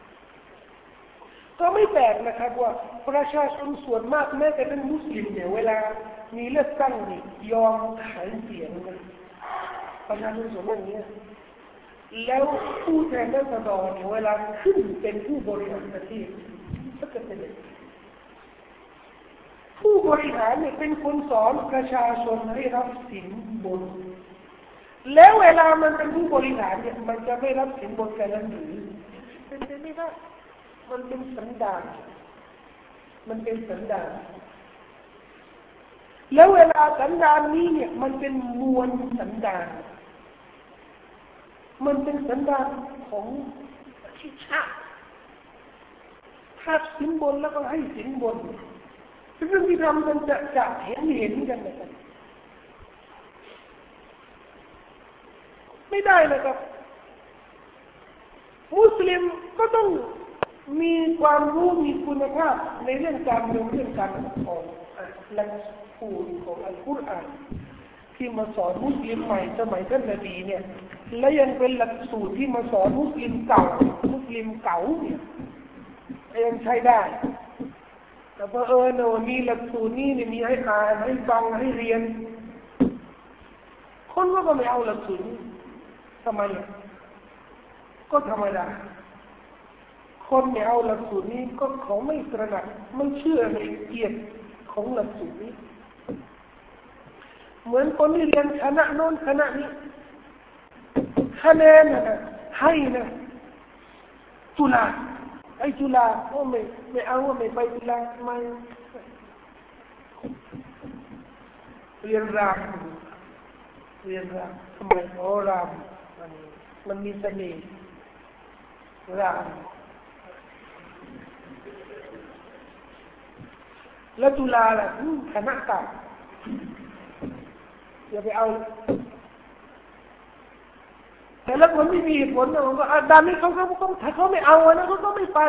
ก็ไม่แปลกนะครับว่าประชาชนส่วนมากแม้แต่เป็นมุสลิมเนี่ยเวลามีเลือกตั้งนี่ยอมขายเสียงกันประชาชนส่วนมากเนี่ยแล้วผู้แทนราษฎรเนี่ยเวลาขึ้นเป็นผู้บริหารประเทศก็จะเป็นผู้บริหารเนี่ยเป็นคนสอนประชาชนให้รับสินบนแล้วเวลามันเป็นผู้บริหารเนี่ยมันจะไม่รับสินบนกันนั้นหรือเป็นไปไม่ได้มันเป็นสันดานมันเป็นสันดานแล้วเวลาสันดานนี้เนี่ยมันเป็นมวลสันดานมันเป็นสันดานของชาติถ้าสินบนแล้วก็ให้สินบนเรื่องที่ทำกันจะเห็นกันนะครับไม่ได้นะครับมุสลิมก็ต้องมีความรู้มีคุณภาพในเรื่องการเมืองเรื่องการปกครองหลักสูตรของอัลกุรอานที่มาสอนมุสลิมใหม่สมัยท่านนบีเนี่ยและยังเป็นหลักสูตรที่มาสอนมุสลิมเก่าเนี่ยยังใช้ได้แต่พอมีหลักสูตรนี้มีให้อ่านให้ฟังให้เรียนคนก็ไม่เอาหลักสูตรนี้ทำไมก็ธรรมดาคนไม่เอาหลักสูตรนี้ก็เขาไม่ตระหนักไม่เชื่อในเกียรติของหลักสูตรนี้เหมือนคนที่เรียนคณะโน้นคณะนี้คะแนนนะให้นะจุฬาไอ้จุฬาก็ไม่เอาไม่ไปจุฬาไม่เรียนรามทำไมรามมันมีเสน่ห์รามแล้วจุฬาล่ะคณะเก่าอย่าไปเอาแต่แล้วคนไม่มีผลนะผมก็ด้านนี้เขาถ้าเขาไม่เอานะเขาก็ไม่ไป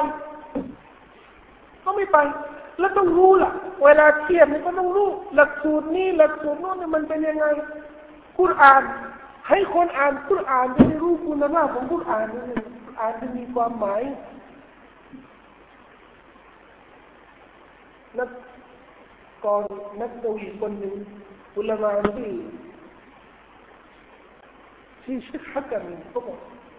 แล้วต้องรู้ล่ะเวลาเทียบนี่ก็ต้องรู้หลักสูตรนี้หลักสูตรโน้นเนี่ยมันเป็นยังไงกุรอานให้คนอ่านกุรอานจะได้รู้คุณภาพของกุรอานนั่นเองกุรอานจะมีความหมายนักกวีคนหนึ่งอุลามะที่เชคฮักกันเขาบอก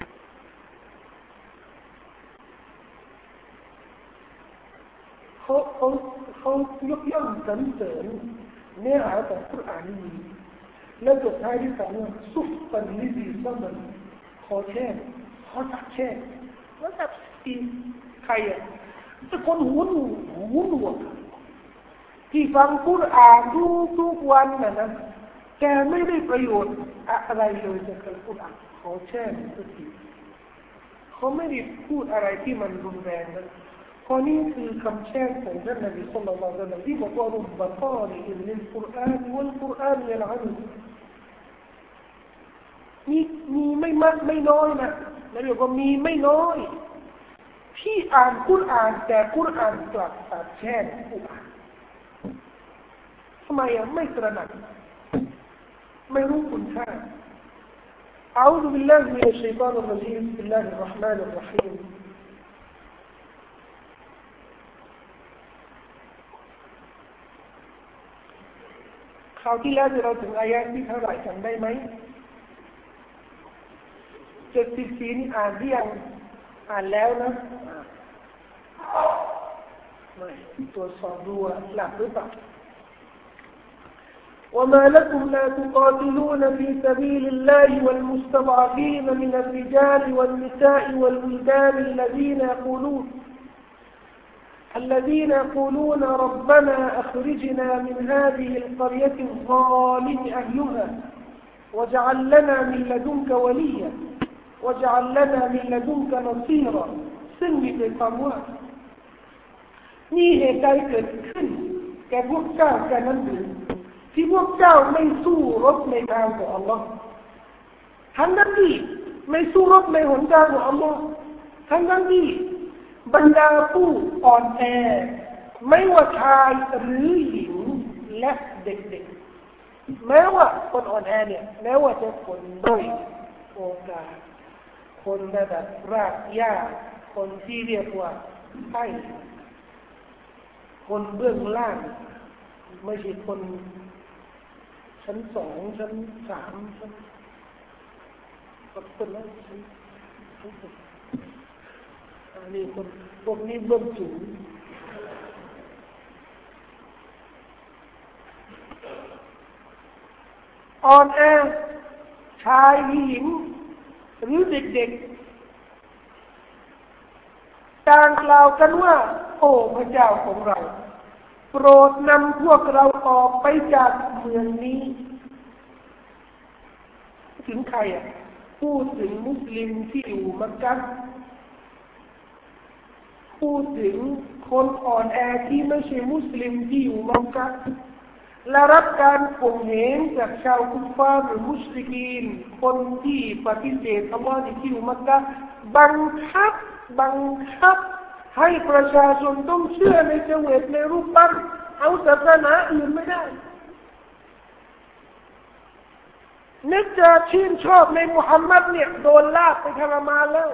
เขายกย่องสรรเสริญเนื้อหาของกุรอานนี้แล้วสุดท้ายที่สั่งว่าซุฟตันลิซีซัมันขอสักแช่แล้วแบบตีใครอ่ะจะคนหูหนวกที่ฟังกุรอานทุกวันนะแต่ไม่ได้ประโยชน์อะไรเลยจากการกุรอานขอแช่สักทีเขาไม่ได้พูดอะไรที่มันรุนแรงนะข้อนี้คือคำแช่งของท่านนบีศ็อลลัลลอฮุอะลัยฮิวะซัลลัมที่บอกว่ารุบบะกอริอินลิลกุรอานวัลกุรอานยะละอันมีไม่มากไม่น้อยนะแล้วเดี๋ยวก็มีไม่น้อยที่อ่านกุรอานแต่กุรอานกลับสาบแช่งผู้อ่านทำไมไม่ตระหนักไม่รู้คุณค่าأعوذ بالله من الشيطان الرجيم بسم الله الرحمن الرحيمคราวที่แล้วเราถึงอายะที่เท่าไหร่จำได้ไหม74นี่อ่านหรือยังอ่านแล้วนะไม่ตรวจสอบดูหลับหรือเปล่าوما لكم لا تقاتلون في سبيل الله والمستضعفين من الرجال والنساء والولدان الذين يقولون ربنا أخرجنا من هذه القرية الظالم أهلها وجعل لنا من لدنك وليا وجعل لنا من لدنك نصيرا ซึ่งมีเป็นความว่ามีเหตุใดเกิดขึ้นแก่พวกเจ้าแก่นั้นหรือที่พวกเจ้าไม่สู้รบในทางของอัลลอฮ์ทั้งที่ไม่สู้รบในหนทางของอัลลอฮ์ทั้งที่บรรดาผู้อ่อนแอไม่ว่าชายหรือหญิงและเด็กๆแม้ว่าคนอ่อนแอเนี่ยแม้ว่าจะคนด้อยโอกาสคนระดับรากหญ้าคนที่เรียกว่าไข้คนเบื้องล่างไม่ใช่คนชั้น2ชั้น3ชั้นคนนั้นชั้นอันนี้คนพวกนี้เบื้องสูงอ่อนแอชายหญิงหรือเด็กๆต่างกล่าวกันว่าโอ้พระเจ้าของเราโปรดนำพวกเราออกไปจากเมืองนี้ถึงใครพูดถึงมุสลิมที่อยู่มักกะฮ์พูดถึงคนอ่อนแอที่ไม่ใช่มุสลิมที่อยู่มักกะฮ์และรับการข่มเหงจากชาวกุฟฟาร์หรือมุชริกีนคนที่ปฏิเสธอัลลอฮ์ที่อยู่มักกะฮ์บังคับให้ประชาชนต้องเชื่อในเจวิตในรูปปั้นเอาศาสนาอื่นไม่ได้นึกจะชื่นชอบในมุฮัมมัดเนี่ยโดนลากไปทรมานแล้ว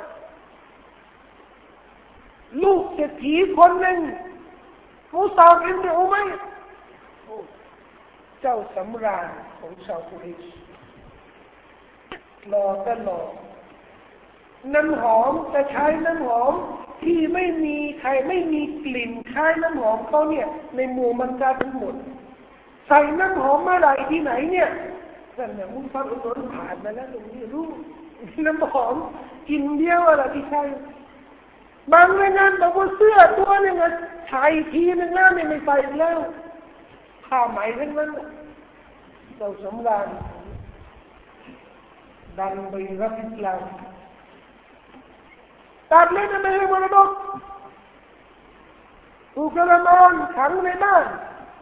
ลูกเศรษฐีคนหนึ่งมูซาอิบนุอุมัยร์เจ้าสำราญของชาวกุเรชหล่อก็หล่อน้ำหอมจะใช้น้ำหอมที่ไม่มีใครไม่มีกลิ่นคล้ายน้ำหอมเขาเนี่ยในหมู่มันกาทั้งหมดใส่น้ำหอมเมื่อไหร่ที่ไหนเนี่ยนั่นเนี่ยมุสลิมโดนผ่านมาแล้วตรงนี้รู้น้ำหอมกินเดียวอะไรที่ใช่บางรายงานบอกว่าเสื้อตัวนึงอ่ะใช้ทีนึงแล้วไม่ใส่แล้วผ้าไหมทั้งนั้นเจ้าสำราญดันไปรับอิสลามตัดเลยนะไม่ให้มรดกถูกกระมานขังในบ้าน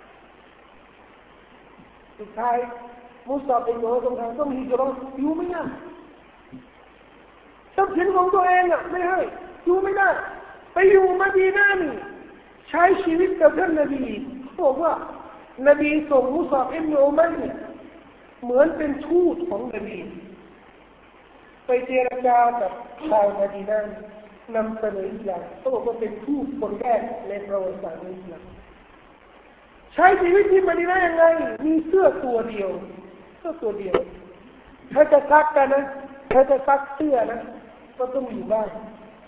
สุดท้ายมุสลิมเป็นโยตรงทางต้องฮิจเราะห์อยู่ไม่ได้ทรัพย์สินของตัวเองไม่ให้อยู่ไม่ได้ไปอยู่มะดีนะห์นี่ใช้ชีวิตกับท่านนบีบอกว่านบีส่งมุสลิมอิบนุอุมัยร์เนี่ยเหมือนเป็นทูตของนบีไปเจรจากับชาวมะดีนะห์นำเสนออิสลามเขาบอกว่าเป็นทูตคนแรกในประวัติศาสตร์อิสลามใช้ชีวิตที่มะดีนะห์ยังไงมีเสื้อตัวเดียวถ้าจะซักกันนะถ้าจะซักเสื้อนะก็ต้องอยู่บ้าน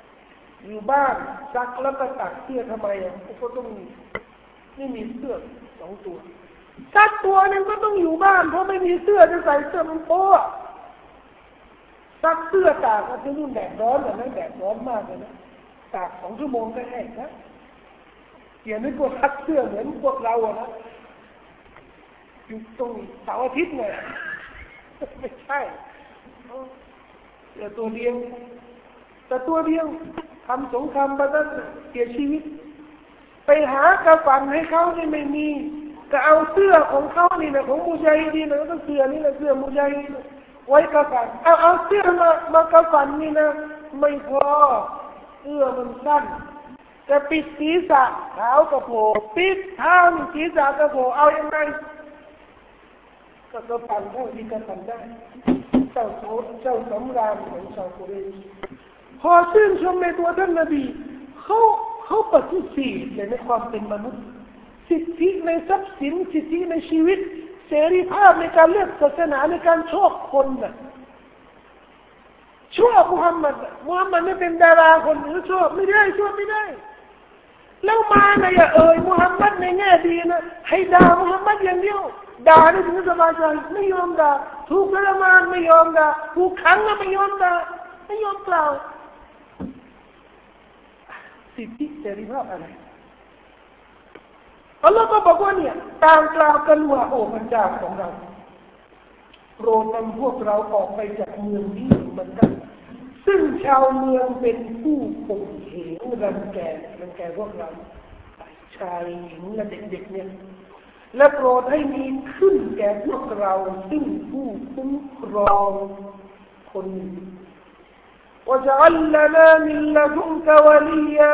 ซักแล้วก็ตักเสื้อทำไมก็ต้องไม่มีเสื้อ2ตัวซักตัวนึงก็ต้องอยู่บ้านเพราะไม่มีเสื้อจะใส่เสื้อมันโป๊ะซักเสื้อตากที่นู่นแดดร้อนนะแดดร้อนมากเลยนะตาก2 ชั่วโมงก็แห้งนะอย่านึกว่าซักเสื้อเหมือนพวกเรานะอยู่ตรงเสาร์อาทิตย์เนี่ยไม่ใช่แต่ตัวเดียวทำสงครามมาตั้งเสียชีวิตไปหากระฝันให้เขานี่ไม่มีก็เอาเสื้อของเขานี่นะของมุญาฮิดีนก็เสื้อนี่แหละเสื้อมุญาฮิดีนไว้กระฝันเอาเสื้อมากระฝันนี่นะไม่พอเสื้อมันสั้นจะปิดศีรษะเท้ากระโผล่ปิดเท้าศีรษะกระโผล่เอายังไงก็กระฝันเท่าที่กระฝันได้เจ้าสำราญของชาวกุเรชพอชื่นชมในตัวท่านนบีเขาปฏิเสธในความเป็นมนุษย์สิทธิในทรัพย์สินสิทธิในชีวิตเสรีภาพในการเลือกศาสนาในการชอบคนชอบมุฮัมมัดนี่เป็นดาราคนหรือชอบไม่ได้แล้วมาเนี่ยมุฮัมมัดในแง่ดีนะให้ด่ามุฮัมมัดอย่างเดียวด่านี่ถึงสบายใจไม่ยอมด่าถูกทรมานไม่ยอมด่าถูกขังก็ไม่ยอมด่าไม่ยอมกล่าวสิทธิเสรีภาพอะไรอัลลอฮ์ก็บอกว่าเนี่ยต่างกล่าวกันว่าโอ้พระเจ้าของเราโปรดนำพวกเราออกไปจากเมืองนี้เหมือนกันซึ่งชาวเมืองเป็นผู้ข่มเหงรังแกพวกเราชายหญิงและเด็กๆเนี่ยและโปรดให้มีขึ้นแก่พวกเราซึ่งผู้คุ้มครองคนหนึ่งوَاجْعَلْ لَنَا مِن لَّدُنكَ وَلِيًّا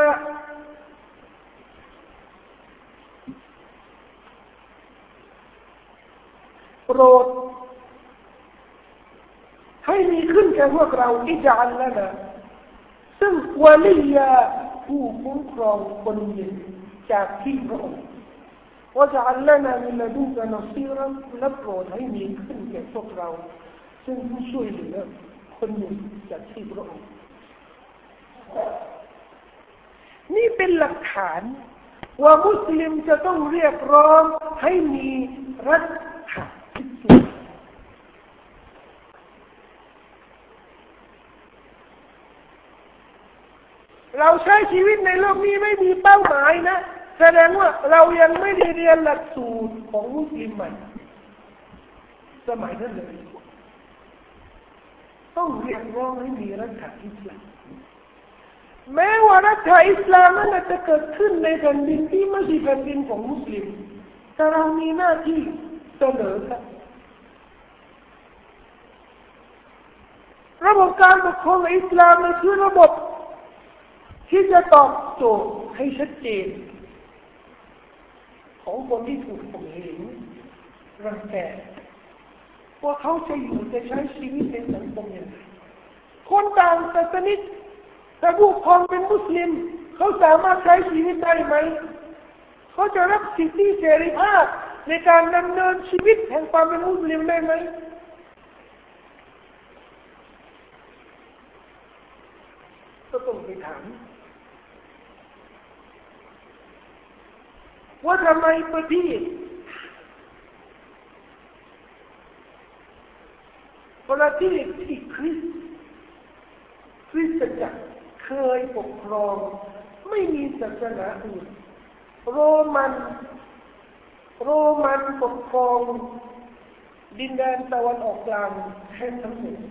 โปรดให้มีขึ้นแก่พวกเราอิจอัลละนะซึ่งวะลียาผู้คุ้มครองคนหนึ่งจากที่พระองค์วะจะอัลละนะมินละดุนกะนัซีรันและโปรดให้มีขึ้นแก่พวกเราซึ่งผู้ช่วยเหลือคนหนึ่งจากที่พระองค์นี่เป็นหลักฐานว่ามุสลิมจะต้องเรียกร้องให้มีรัฐอิสลามเราใช้ชีวิตในโลกนี้ไม่มีเป้าหมายนะแสดงว่าเรายังไม่ได้เรียนหลักสูตรของมุสลิมใหม่สมัยนั้นเลยต้องเรียกร้องให้มีรัฐอิสลามแม้ว่ารัฐอิสลามนั้นจะเกิดขึ้นในแผ่นดินที่ไม่ใช่แผ่นดินของมุสลิมแต่เรามีหน้าที่เสนอครับระบบการปกครองอิสลามคือระบบที่จะตอบโจทย์ให้ชัดเจนของคนที่ถูกข่มเหงรังแกว่าเขาจะอยู่จะใช้ชีวิตในสังคมอย่างไรคนต่างศาสนาถ้าผู้ครองเป็นมุสลิมเขาสามารถใช้ชีวิตได้ไหมเขาจะรับสิทธิเสรีภาพในการดำเนินชีวิตแห่งความเป็นมุสลิมได้ไหมก็ต้องไปถามว่าทำไมประเทศที่คริสตจักรเคยปกครองไม่มีศาสนาอื่นโรมันปกครองดินแดนตะวันออกกลางแทบทั้งหมด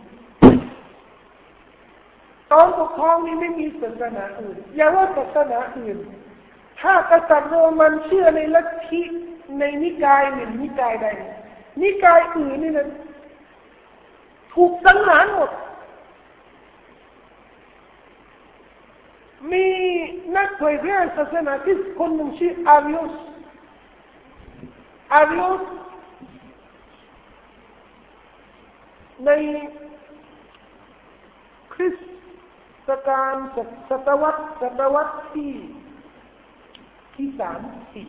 ตอนปกครองนี้ไม่มีศาสนาอื่นอย่าว่าศาสนาอื่นถ้ากษัตริย์โรมันเชื่อในลัทธิในนิกายหนึ่งนิกายใดนิกายอื่นนี่นะถูกสังหารหมดมีนักเผยแพร่ศาสนาคริสต์คนหนึ่งชื่ออาริอุสในคริสตกาลศตวรรษที่3-4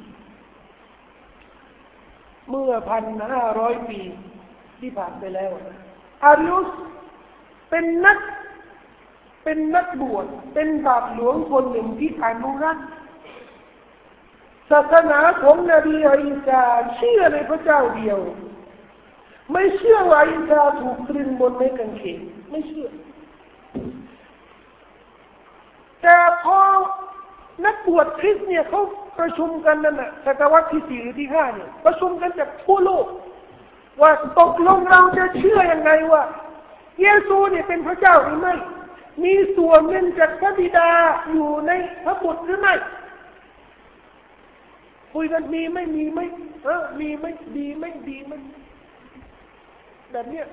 เมื่อ 1,500 ปีที่ผ่านไปแล้วอาริอุสเป็นนักบวชเป็นบาปหลวงคนหนึ่งที่อนุรักษ์ศาสนาของนบีอีสาเชื่อในพระเจ้าเดียวไม่เชื่อว่าอีสาถูกตรึงบนไม้กางเขนไม่เชื่อแต่พอนักบวชคริสต์เนี่ยเขาประชุมกันนั่นน่ะศตวรรษที่ 4 หรือที่ 5เนี่ยประชุมกันจากทั่วโลกว่าตกลงเราจะเชื่อยังไงว่าเยซูเนี่ยเป็นพระเจ้าหรือไม่มีส่วนหนึ่งจากพระบิดาอยู่ในพระบุตรหรือไม่คุยกันมีไม่มีไหมมีไหมดีไหมดีไหมแบบเนี้ย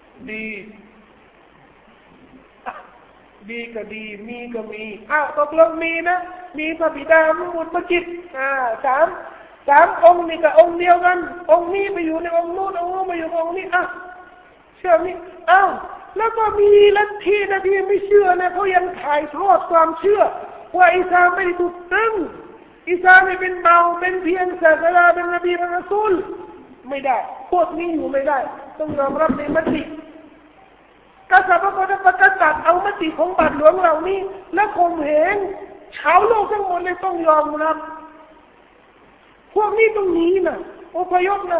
ดีก็ดีมีก็มีตกลงมีนะมีพระบิดาพระบุตรพระจิตสามองค์นี่กับองค์เดียวกันองค์นี้ไปอยู่ในองค์นู้นองค์นู้นไปอยู่องค์นี้เชื่อนี่แล้วก็มีลัทธินะที่ไม่เชื่อนะเขายังถ่ายทอดความเชื่อว่าอีสาไม่ได้ถูกตั้งอีสาไม่เป็นเบาเป็นเพียงศาสดาเป็นนบีเป็นรอซูลไม่ได้พวกนี้อยู่ไม่ได้ต้องยอมรับในมติกษัตริย์ประกาศเอามติของบาทหลวงเหล่านี้และข่มเหงชาวโลกทั้งหมดเลยต้องยอมรับพวกนี้ต้องหนีนะอพยพนะ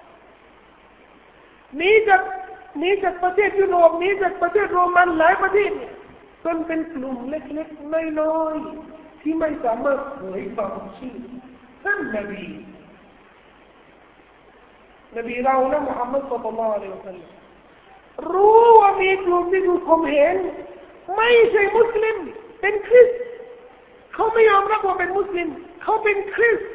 หนีจากประเทศยุโรปหนีจากประเทศโรมันหลายประเทศจนเป็นกลุ่มเล็กๆน้อยๆที่ไม่สามารถเผยความชื่อท่านนบีเรานะมุฮัมมัดศ็อลลัลลอฮุอะลัยฮิวะซัลลัมรู้ว่ามีกลุ่มที่ถูกข่มเหงไม่ใช่มุสลิมเป็นคริสต์เขาไม่ยอมรับว่าเป็นมุสลิมเขาเป็นคริสต์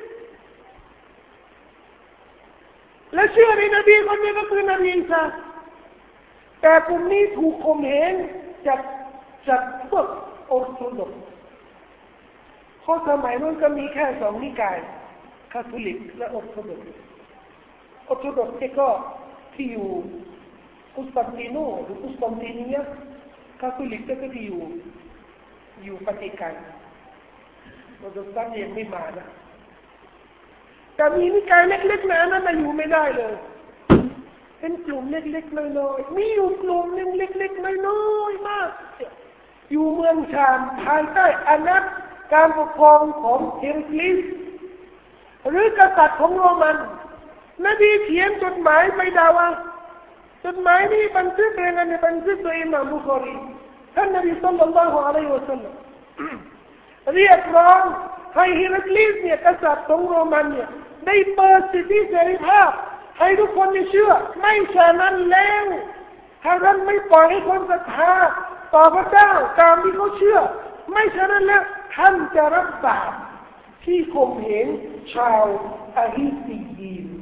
และเชื่อในนบีคนนี้ก็คือนบีอีสาแต่กลุ่มนี้ถูกข่มเหงจากพวกออร์โธดอกซ์เพราะสมัยนั้นก็มีแค่สองนิกายคาทอลิกและออร์โธดอกซ์ออร์โธดอกซ์ก็ที่อยู่กุสตันติโนหรือกุสตันติเนียคาทอลิกก็ที่อยู่ปาติกันโปรเตสแตนต์ยังไม่มานะแต่มีนิกายเล็กๆนะนั้นอยู่ไม่ได้เลยเป็นกลุ่มเล็กๆน้อยๆมีอยู่กลุ่มหนึ่งเล็กๆน้อยๆมากอยู่เมืองชามภายใต้อาณาการปกครองของเฮรัคลิสหรือกษัตริย์ของโรมันนบีเขียนจดหมายไปดาวะจดหมายนี้บันทึกเรื่องในบันทึกโดยอิหม่ามบุคอรีท่านนบีศ็อลลัลลอฮุอะลัยฮิวะซัลลัมเรียกร้องให้เฮรัคลิสเนี่ยกษัตริย์ของโรมันเนี่ยได้เปิดสิทธิเสรีภาพให้ทุกคนเชื่อไม่ฉะนั้นแล้วถ้าท่านไม่ปล่อยให้คนศรัทธาต่อพระเจ้าตามที่เขาเชื่อไม่ฉะนั้นแล้วท่านจะรับบาปที่ข่มเหงชาวอาฮิซียีน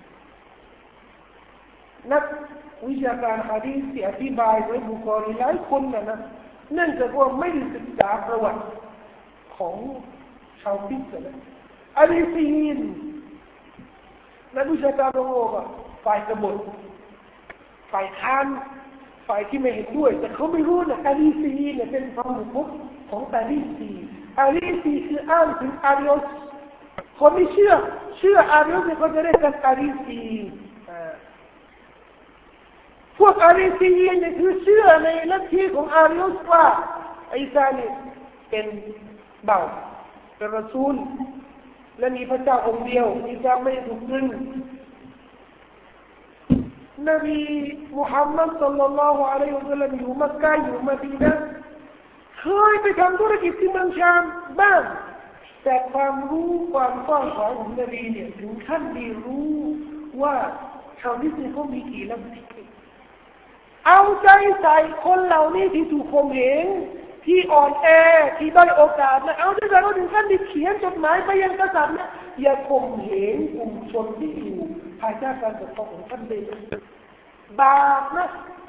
นักวิชาการหะดีษที่อธิบายโดยบุคอรีหลายคนนะเนื่องจากว่าไม่ได้ศึกษาประวัติของชาวคริสต์นะอาฮิซียีนนักวิชาการโลกฝ่ายกบฏฝ่ายค้านฝ่ายที่ไม่เห็นด้วยแต่เขาไม่รู้นะอาลีซีเนี่ยเป็นความบุกของอาลีซีคืออ้างถึงอาริโอสคนที่เชื่ออาริโอสเนี่ยเขาจะเรียกกันอาลีซีพวกอาลีซีเนี่ยคือเชื่อในลัทธิของอาริโอสว่าอิสาเนี่ยเป็นบ่าวเป็นรอซูลและมีพระเจ้าองค์เดียวอิสาไม่ถูกดึงนบีมุฮัมมัดศ็อลลัลลอฮุอะลัยฮิวะซัลลัมอยู่มักกะฮ์อยู่มะดีนะห์เคยไปทำธุรกิจที่เมืองชามบ้างแต่ความรู้ความกว้างขวางของนบีเนี่ยถึงขั้นได้รู้ว่าชาวนิสเนี่ยเขามีกี่ลัทธิเอาใจใส่คนเหล่านี้ที่ถูกข่มเหงที่อ่อนแอที่ด้อยโอกาสนะเอาใจใส่เขาถึงขั้นที่เขียนจดหมายไปยังกษัตริย์นะอย่าข่มเหงกลุ่มชนที่อยู่ภายใต้การปกครองของท่านเลยบาปนะ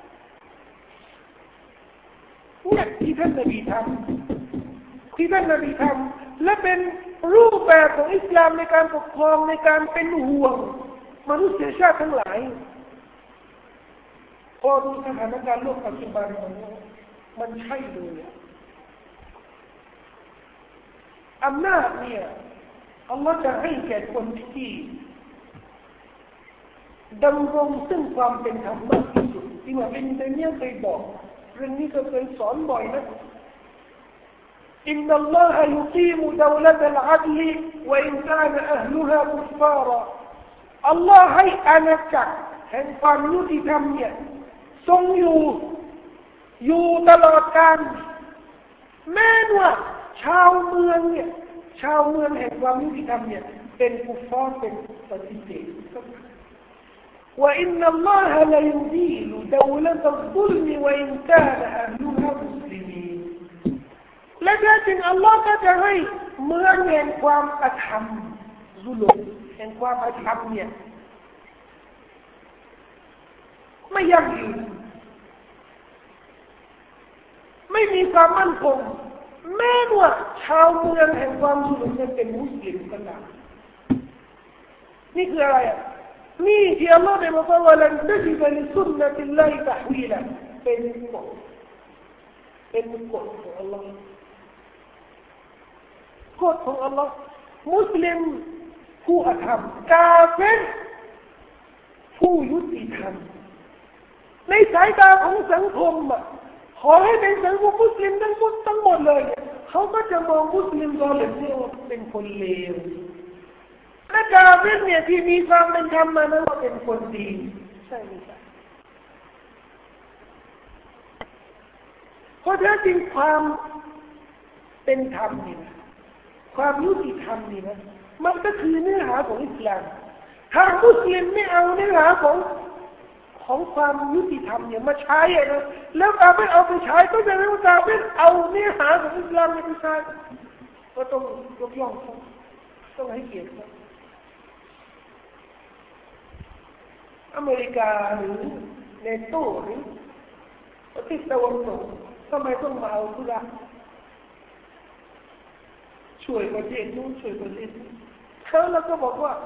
เนี่ยที่ท่านนบีทำและเป็นรูปแบบของอิสลามในการปกครองในการเป็นห่วงมนุษยชาติทั้งหลายพอดูสถานการณ์โลกปัจจุบันมันใช่เลยอำนาจเนี่ยอัลลอฮ์จะให้แก่คนที่ดำรงซึ่งความเป็นธรรมมากที่สุดที่ว่าเป็นในนี้เคยบอกเรื่องนี้ก็เคยสอนบ่อยนะอินนัลลอฮะยุกีมุดาวละตัลอัดลิวะอินกานอะห์ลุฮะกุฟาระอัลลอฮ์ให้อาณาจักรแห่งความยุติธรรมเนี่ยทรงอยู่ตลอดกาลแม้ว่าชาวเมืองแห่งความยุติธรรมเนี่ยเป็นกุฟาร์เป็นปฏิเสธوإن الله لا يزيل دولة الظلم وإن كان أهلها مسلمين และแท้จริงอัลลอฮ์ก็จะให้เมืองแห่งความอธรรมซุลมแห่งความอธรรมเนี่ยไม่ยั่งยืนไม่มีความมั่นคงแม้ว่าชาวเมืองแห่งความซุลมจะเป็นมุสลิมก็ตามนี่คืออะไรอ่ะนี่ที่อัลลอฮ์ได้บอกว่าลันตัจิดลิซุนนะติลลาฮิตะฮวีละเป็นกฎของอัลลอฮ์กฎของอัลลอฮ์มุสลิมผู้อธรรมกาเฟรผู้ยุติธรรมในสายตาของสังคมอ่ะขอให้เป็นสังคมมุสลิมทั้งหมดเลยเขาก็จะมองมุสลิมก็เลยเป็นคนเลวและกาเฟรเนี่ยที่มีความเป็นธรรมมานั้นว่าเป็นคนดีใช่ไหมครับเพราะแท้จริงความเป็นธรรมนี่นะความยุติธรรมนี่นะมันก็คือเนื้อหาของอิสลามถ้ามุสลิมไม่เอาเนื้อหาของของความยุติธรรมเนี่ยมาใช้นะแล้วเอาไปใช้ก็จะไม่ว่าเป็นเอาเนื้อหาของอิสลามไปใช้ก็ต้องยกย่องเขาต้องให้เกียรติเขาอเมริกาหรือเนโต้หรือประเทศตะวันตกทำไมต้องมาเอาธุระช่วยประเทศนู้นช่วยประเทศนี้แล้วก็บอกว่า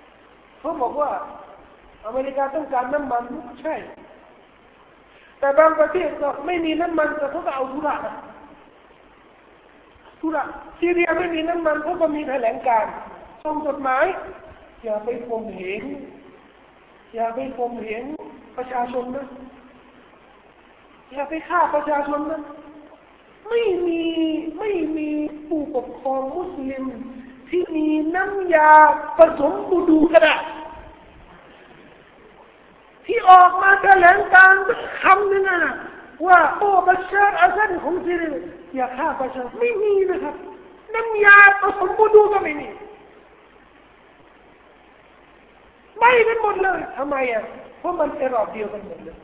อเมริกาต้องการน้ำมันใช่แต่บางประเทศก็ไม่มีน้ำมันแต่เขาก็เอาธุระซีเรียไม่มีน้ำมันเขาก็มีแถลงการณ์ส่งจดหมายอย่าไปข่มเหงประชาชนนะอย่าไปฆ่าประชาชนนะไม่มีผู้ปกครองมุสลิมที่มีน้ำยาผสมบูดูกระดาษที่ออกมาแถลงการคำนึงนะว่าโอ้บัชาร์อัสซัดของซีเรียอย่าฆ่าประชาชนไม่มีนะครับน้ำยาผสมบูดูก็ไม่มีไม่กันหมดเลยทำไมอ่ะเพราะมันรอบเดียวกันหมดเลย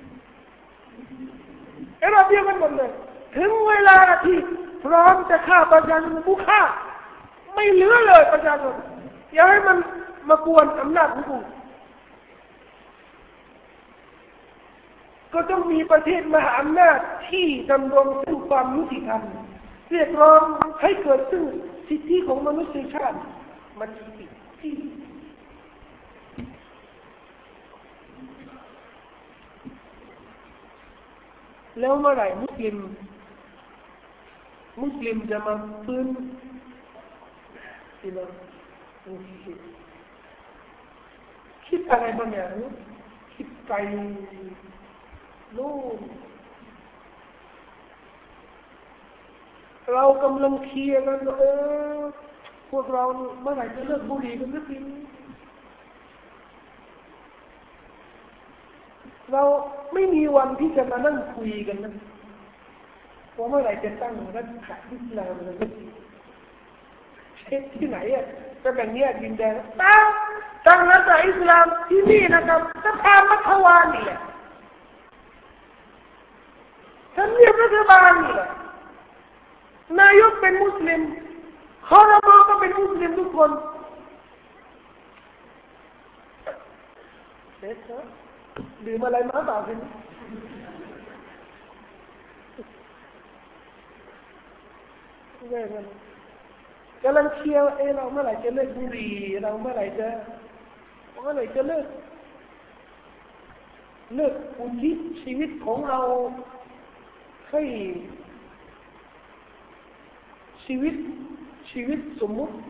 รอบเดียวกันหมดเลยถึงเวลาที่พร้อมจะฆ่าประชาชนผู้ฆ่าไม่เหลือเลยประชาชนอย่าให้มันมากวนอำนาจของกูก็ต้องมีประเทศมหาอำนาจที่ดำรงซึ่งความยุติธรรมเรียกร้องให้เกิดซึ่งสิทธิของมนุษยชาติมาที่แล้วเมื่อไหร่มุสลิมจะมาฟื้นที่เราคิดอะไรบางอย่างคิดไกลโน่นเรากำลังเคลียร์กันพวกเราเมื่อไหร่จะเลิกบุหรี่กันสักทีเราไม่มีวันที่จะมานั่งคุยกันนะว่าเมื่อไหร่จะตั้งรัฐอิสลามกันสักทีเช็คที่ไหนอ่ะจะแบ่งแยกดินแดนตั้งรัฐอิสลามที่นี่นะครับสภามัทวานี่แหละทำเนียบรัฐบาลนี่แหละนายกเป็นมุสลิมคอรมอก็เป็นมุสลิมทุกคนเด็กนะดื่มอะไรมาเปล่าสิแย่กันกำลังเชียร์เราเมื่อไหร่จะเลิกบุหรี่เราเมื่อไหร่จะเลิกอุทิศชีวิตของเราให้ชีวิตสมมุติ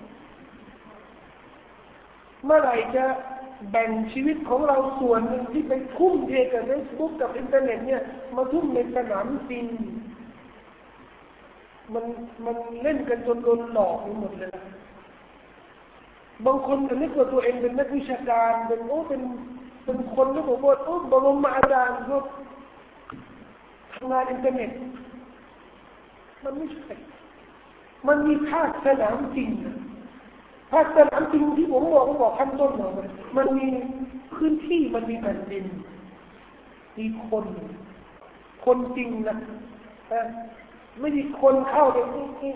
เมื่อไหร่จะแบ่งชีวิตของเราส่วนหนึ่งที่ไปทุ่มเทกับ Facebook กับอินเทอร์เน็ตเนี่ยมาทุ่มในสนามจริงมันเล่นกันจนโดนหลอกไปหมดเลยบางคนก็นึกว่าตัวเองเป็นนักวิชาการเป็นคนที่บอกว่าบรมอาจารย์ก็ทำงานอินเทอร์เน็ตมันไม่ใช่มันมีภาคสนามจริงภาคสนามจริงที่ผมบอกขั้นต้นมันมีพื้นที่มันมีแผ่นดินมีคนจริงนะไม่ใช่คนเข้าเลย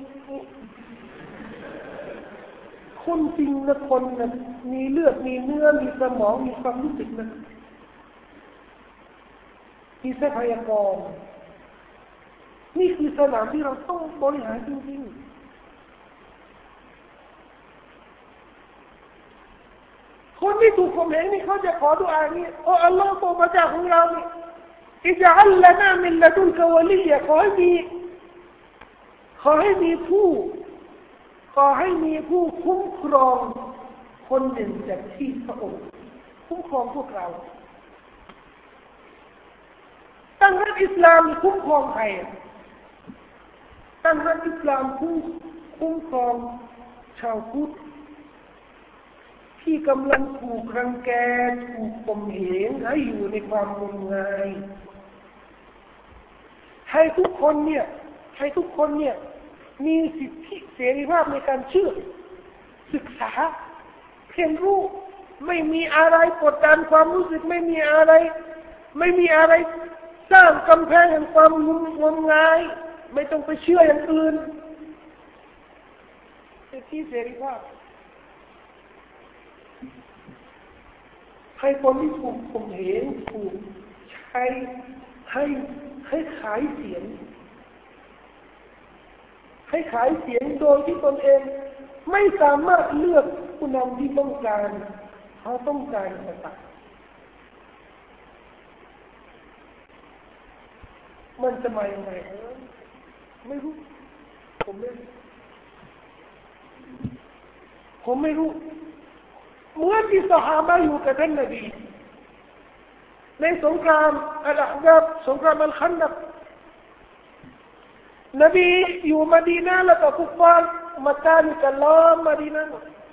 คนจริงนะคนนะมีเลือดมีเนื้อมีสมองมีความรู้สึกนะมีทรัพยากรนี่คือสนามที่เราต้องบริหารจริงๆคนที่ถูกข่มเหงนี่เขาจะขอดุอานี่โอ้อัลลอฮฺโปรดพระเจ้าของเรานี่อิจอัลลนามินละดุลกวะลียะขอให้มีผู้คุ้มครองคนหนึ่งจากที่พระองค์คุ้มครองพวกเราตั้งรัฐอิสลามคุ้มครองใครตั้งรัฐอิสลามคุ้มครองชาวพุทธที่กำลังถูกรังแกถูกข่มเหงให้อยู่ในความงมงายให้ทุกคนเนี่ยมีสิทธิเสรีภาพในการเชื่อศึกษาเรียนรู้ไม่มีอะไรกดดันความรู้สึกไม่มีอะไรไม่มีอะไรสร้างกำแพงแห่งความงมงายไม่ต้องไปเชื่ออย่างอื่นสิทธิเสรีภาพให้คนที่ถูกข่มเหงถูกใช้ให้ขายเสียงโดยที่ตนเองไม่สามารถเลือกผู้นำที่ต้องการเขาต้องการอะไรมันจะมาอย่างไรไม่รู้ผมไม่รู้เมื่อที่ซอฮาบะห์อยู่กับท่านนบีในสงครามอัลอะห์ซับสงครามอัลคันดักนบีอยู่มะดีนะห์แล้วก็กุฟาร์มักกะนี่ก็ล้อมมะดีนะห์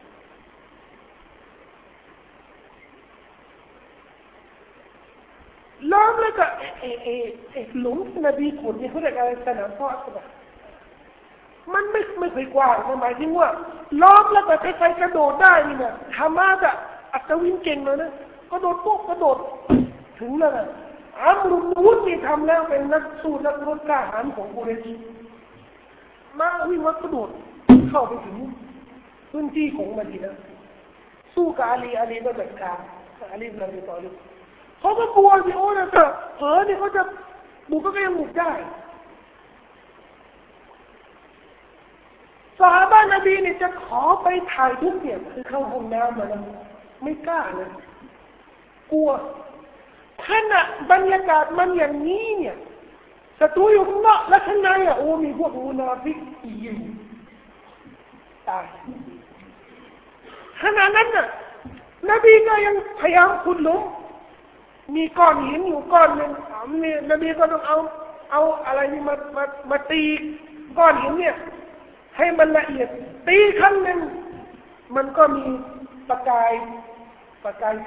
ล้อมแล้วก็หลุมนบีขุดนี่เขาเรียกอะไรสนามเพาะนะมันไม่เคยกว้างหมายถึงว่าล้อมแล้วก็ใครๆกระโดดได้นี่นะฮามาสอัศวินเก่งเลยนะกระโดดปุ๊บกระโดดถึงแล้วนะอัมรุลวุฒนี่ทำแล้วเป็นนักสู้นักรบกล้าหาญของกุเรชมาวิ่งมากระโดดเข้าไปถึงพื้นที่ของมะดีนะห์สู้กับอาลีก็จัดการอาลีเป็นตัวลูกเขาก็กลัวสิโอ้นะเถอะเนี่ยเขาจะบุกก็ยังบุกได้ซอฮาบะห์นบีเนี่ยจะขอไปถ่ายทุกเนี่ยคือเข้าห้องน้ำมาแล้วไม่กล้าเลยกลัวขณะบรรยากาศมันอย่างนี้เนี่ยศัตรูอยู่ข้างนอกและข้างในโอ้มีพวกมุนาฟิกอยู่ตายขณะนั้นน่ะนบีก็ยังพยายามขุดหลุมมีก้อนหินอยู่ก้อนหนึ่งเนี่ยนบีก็ต้องเอาอะไรนี่มาตีก้อนหินเนี่ยให้มันละเอียดตีครั้งหนึ่งมันก็มีประกายไฟ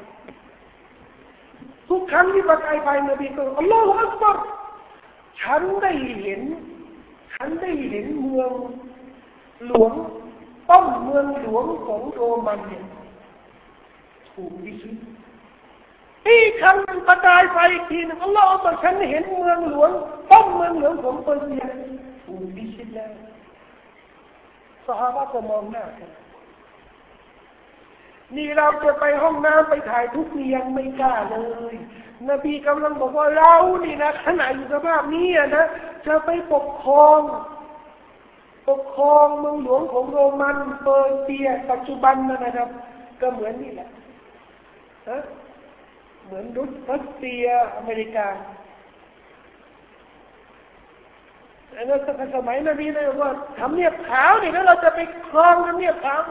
ทุกครั้งที่ประกายไฟนบีก็อัลลอฮฺอักบัรฉันได้เห็นเมืองหลวงป้อมเมืองหลวงของโรมันเนี่ยถูกวิชิตอีกครั้งหนึ่งประกายไฟอีกทีนึงอัลลอฮฺอักบัรฉันเห็นเมืองหลวงป้อมเมืองหลวงของเปอร์เซียถูกวิชิตแล้วซอฮาบะห์ก็มองหน้ากันนี่เราจะไปห้องน้ำไปถ่ายทุกนี่ยังไม่กล้าเลยนบีกำลังบอกว่าเรานี่นะขณะอยู่สภาพนี้นะจะไปปกครองเมืองหลวงของโรมันเปอร์เซียปัจจุบันนะครับก็เหมือนนี่แหละเหมือนรัสเซียอเมริกาแล้วสมัยนบีเลยว่าทำเนียบขาวนี่แล้วเราจะไปครองทำเนียบขาว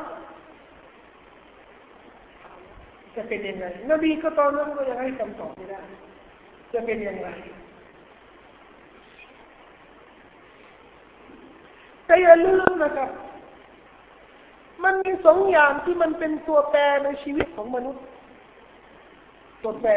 จะเป็นยังไงนบีก็ตอนนั้นก็ยังให้คำตอบไม่ได้จะเป็นยังไงแต่อย่าลืมนะครับมันมีสองอย่างที่มันเป็นตัวแปรในชีวิตของมนุษย์ตัวแปร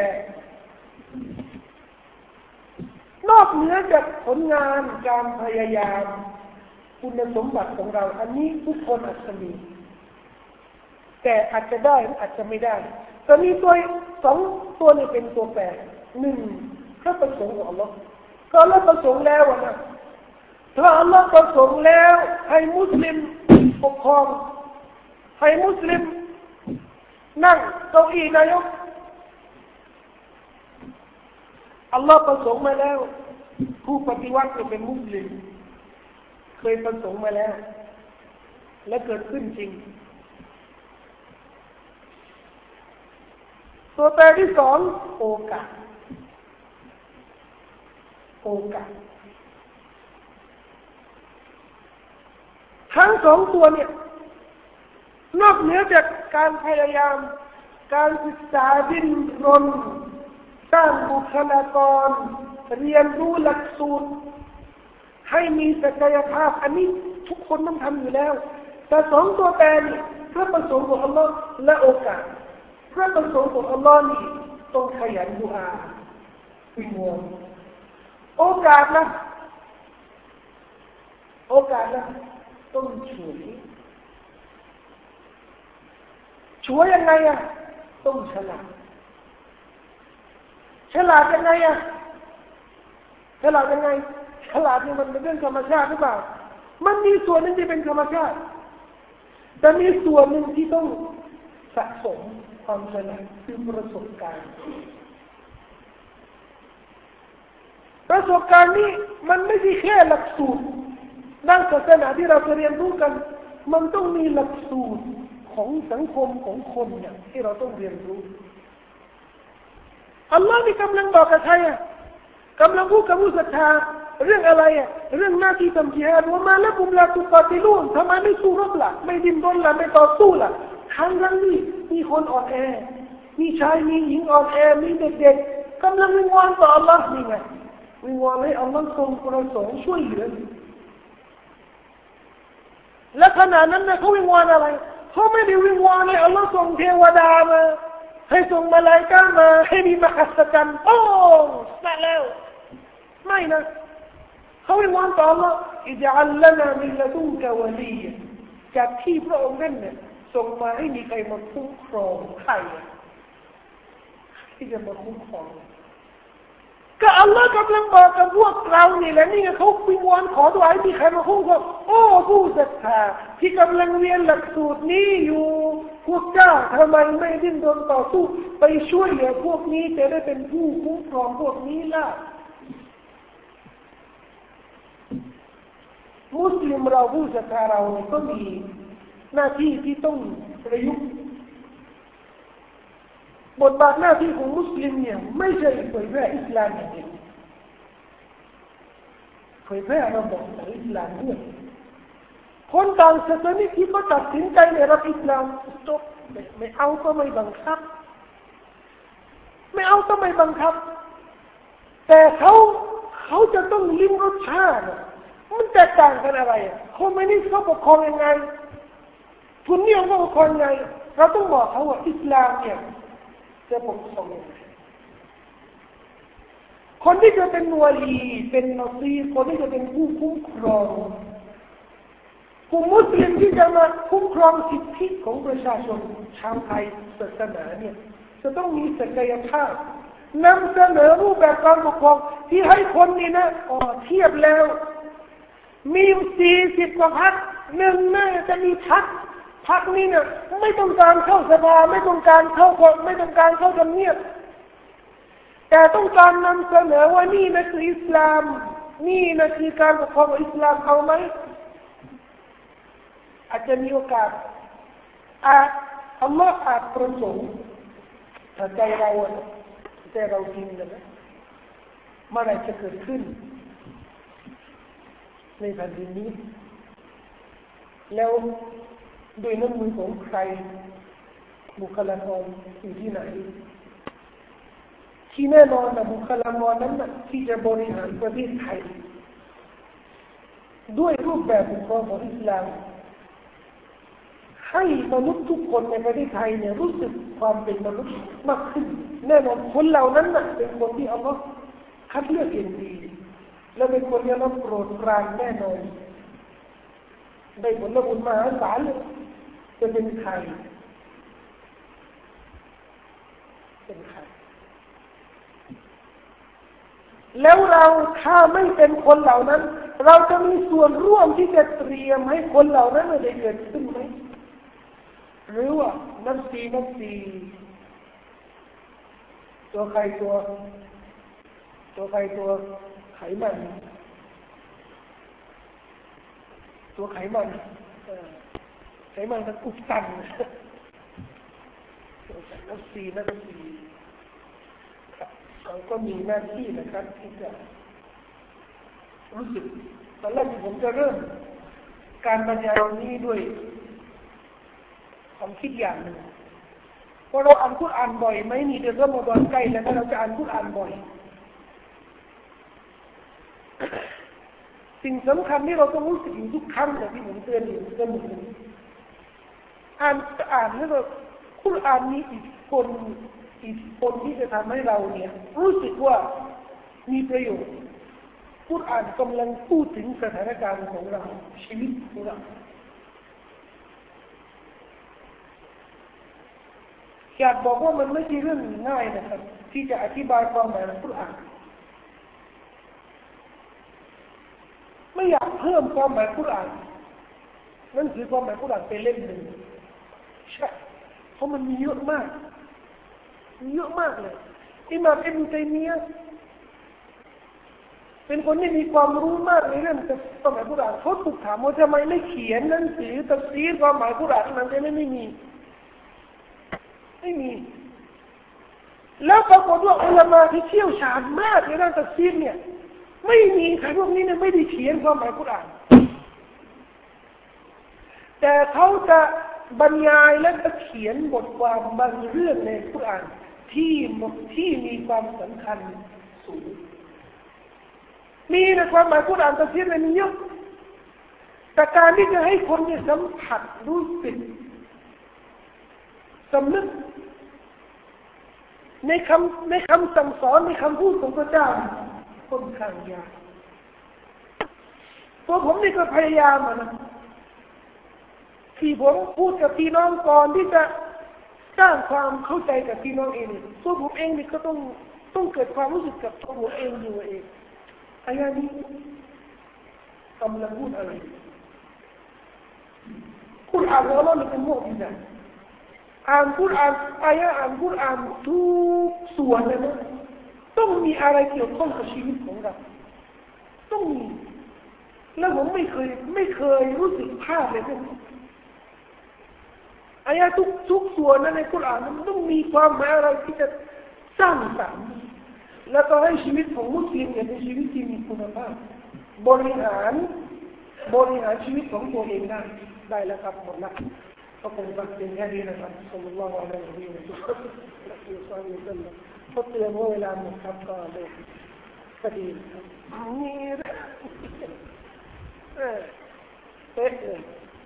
นอกเหนือจากผลงานการพยายามคุณสมบัติของเราอันนี้ทุกคนอาจจะมีแต่อาจจะได้อาจจะไม่ได้แต่มีตัวสองตัวนี้เป็นตัวแปรหนึ่งพระประสงค์ของอัลลอฮ์ก็อัลลอฮ์ประสงค์แล้วนะถ้าอัลลอฮ์ประสงค์แล้วให้มุสลิมปกครองให้มุสลิมนั่งเก้าอี้นายกอัลลอฮ์ประสงค์มาแล้วผู้ปฏิวัติจะเป็นมุสลิมเคยประสงค์มาแล้วและเกิดขึ้นจริงตัวแปรที่สองโอกาสทั้งสองตัวเนี่ยนอกเหนือจากการพยายามการศึกษาดิ้นรนสร้างบุคลากรเรียนรู้หลักสูตรให้มีศักยภาพอันนี้ทุกคนต้องทำอยู่แล้วแต่สองตัวแปรนี่พระประสงค์ของอัลลอฮ์และโอกาสพระประสงค์ของอัลลอฮ์นี่ต้องขยันดุอาวิงวอนโอกาสนะต้องช่วยยังไงต้องฉลาดฉลาดยังไงอะฉลาดยังไงฉลาดนี่มันเป็นเรื่องธรรมชาติหรือเปล่ามันมีส่วนหนึ่งที่เป็นธรรมชาติแต่มีส่วนหนึ่งที่ต้องสะสมความฉลาดคือประสบการณ์นี้มันไม่ใช่แค่หลักสูตรด้านศาสนาที่เราจะเรียนรู้กันมันต้องมีหลักสูตรของสังคมของคนเนี่ยที่เราต้องเรียนรู้อัลลอฮ์นี่กำลังบอกกับใครอ่ะกำลังพูดกับผู้ศรัทธาเรื่องอะไรอ่ะเรื่องหน้าที่ทำจิฮาดว่ามาแล้วกุมลาตุปาติลูนทำไมไม่สู้รบล่ะไม่ดิ้นรนล่ะไม่ต่อสู้ล่ะทั้งนี้มีคนอ่อนแอมีชายมีหญิงอ่อนแอมีเด็กๆกำลังวิงวอนต่ออัลลอฮ์นี่ไงวิงวอนให้อัลลอฮ์ทรงประสงค์ช่วยเหลือและขณะนั้นนะเขาวิงวอนอะไรเขาไม่ได้วิงวอนให้อัลลอฮ์ส่งเทวดามาให้ส่งมาลายกามาให้มีมหัศจรรย์โอ้มาแล้วไม่นะเขาวิงวอนต่ออัลลอฮ์อิจอัลลนามิลละดุนกะวะลีจากที่พระองค์นั้นเนี่ยส่งมาให้มีใครมาคุ้มครองใครที่จะมาคุ้มครองก็อัลลอฮ์กำลังบอกกับพวกเรานี่แหละนี่ไงเขาวิงวอนขอดุอาให้มีใครมาคุ้มครองโอ้ผู้ศรัทธาที่กำลังเรียนหลักสูตรนี้อยู่พวกเจ้าทำไมไม่ดิ้นรนต่อสู้ไปช่วยเหลือพวกนี้จะได้เป็นผู้คุ้มครองพวกนี้ล่ะมุสลิมเราผู้ศรัทธาเราก็มีหน้าที่ที่ต้องประยุกต์บทบาทหน้าที่ของมุสลิมเนี่ยไม่ใช่เผยแพร่อิสลามอย่างเดียวเผยแพร่ระบบของอิสลามด้วยคนต่างศาสนาที่เขาตัดสินใจในรับอิสลามจบไม่เอาก็ไม่บังคับไม่เอาก็ไม่บังคับแต่เขาจะต้องลิ้มรสชาติมันแตกต่างกันอะไรคอมมิวนิสต์เขาปกครองยังไงทุนนิยมเขาปกครองยังไงเราต้องบอกเขาว่าอิสลามเนี่ยจะปกครองยังไงคนที่จะเป็นวลีเป็นนบีคนที่จะเป็นผู้คุ้มครองกลุ่มมุสลิมที่จะมาคุ้มครองสิทธิของประชาชนชาวไทยศาสนาเนี่ยจะต้องมีศักยภาพนำเสนอรูปแบบการปกครองที่ให้คนนี่นะเทียบแล้วมี40 กว่าพรรคหนึ่งน่าจะมีพรรคนี้เนี่ยไม่ต้องการเข้าสภาไม่ต้องการเข้าไม่ต้องการเข้าทำเนียบแต่ต้องการนำเสนอว่านี่นะคืออิสลามนี่นะคือการปกครองอิสลามเอาไหมอาจจะมีโอกาสอัลลอฮ์อาจประสงค์ถ้าใจเราจริงนะเมื่อไรจะเกิดขึ้นในแผ่นดินนี้แล้วด้วยน้ำมือของใครบุคลากรอยู่ที่ไหนที่แน่นอนนะบุคลากรนั้นนะที่จะบริหารประเทศไทยด้วยรูปแบบปกครองของอิสลามให้มนุษย์ทุกคนในประเทศไทยเนี่ยรู้สึกความเป็นมนุษย์มากขึ้นแน่นอนคนเหล่านั้นน่ะเป็นคนที่อัลลอฮ์คัดเลือกอย่างดีและเป็นคนที่อัลลอฮ์โปรดปรานแน่นอนได้ผลบุญมหาศาลเลยจะเป็นใครแล้วเราถ้าไม่เป็นคนเหล่านั้นเราจะมีส่วนร่วมที่จะเตรียมให้คนเหล่านั้นได้เกิดขึ้นไหมหรือว่านับซีตัวใครตัวไขมันมันอุดตันนับซีเราก็มีหน้าที่นะครับที่จะรู้สึกตอนแรกที่ผมจะเริ่มการบรรยายนี้ด้วยความคิดอย่างหนึ่งเพราะเราอ่านกุรอานบ่อยไหมนี่เดือนรอมฎอนใกล้แล้วเราจะอ่านกุรอานบ่อยสิ่งสำคัญที่เราต้องรู้สึกอยู่ทุกครั้งเลยที่ผมเตือนอยู่เสมออ่านแล้วก็กุรอานนี้อิทธิพลที่จะทำให้เราเนี่ยรู้สึกว่ามีประโยชน์กุรอานกำลังพูดถึงสถานการณ์ของเราชีวิตของเราอยากบอกว่ามันไม่ใช่เรื่องง่ายนะครับที่จะอธิบายความหมายของกุรอานไม่อยากเพิ่มความหมายกุรอานนั่นคือความหมายกุรอานเป็นเล่มหนึ่งใช่เพราะมันมีเยอะมากเลยอิหม่ามอิบนุตัยมียะห์เป็นคนที่มีความรู้มากในเรื่องความหมายกุรอานเขาถูกถามว่าทำไมไม่เขียนหนังสือตัฟซีรความหมายกุรอานนั้นไม่มีแล้วปรากฏว่าอุลามะที่เชี่ยวชาญมากในด้านตัฟซีรเนี่ยไม่มีใครพวกนี้เนี่ยไม่ได้เขียนความหมายกุรอานแต่เขาจะบรรยายและจะเขียนบทความบางเรื่องในกุรอานที่มีความสำคัญสูงมีในความหมายกุรอานตัฟซีรมีเยอะแต่การที่จะให้คนเนี่ยสัมผัสรู้สึกสำนึกในคำสั่งสอนในคำพูดของพระเจ้าค่อนข้างยากตัวผมนี่ก็พยายามนะที่ผมพูดกับพี่น้องก่อนที่จะสร้างความเข้าใจกับพี่น้องเองตัวผมเองนี่ก็ต้องเกิดความรู้สึกกับตัวผมเองอยู่เองอายะนี้กำลังพูดอะไรกุรอานของเราเป็นมุอ์ญิซะห์อ่านกุรอานอายะอ่านกุรอานทุกส่วนเลยนะต้องมีอะไรเกี่ยวข้องกับชีวิตของเราต้องมีแล้วผมไม่เคยรู้สึกพลาดเลยนะอายะทุกส่วนในกุรอานมันต้องมีความหมายอะไรที่จะสร้างสรรค์แล้วก็ให้ชีวิตของมุสลิมเนี่ยเป็นชีวิตที่มีคุณภาพบริหารชีวิตของตัวเองได้แล้วครับหมดละก็คงจะเป็นแค่นี้นะครับศ็อลลัลลอฮุอะลัยฮิวะซัลลัมพอเตือนว่าเวลาหมดครับก็เลยพอดีนี่เป๊ะเลย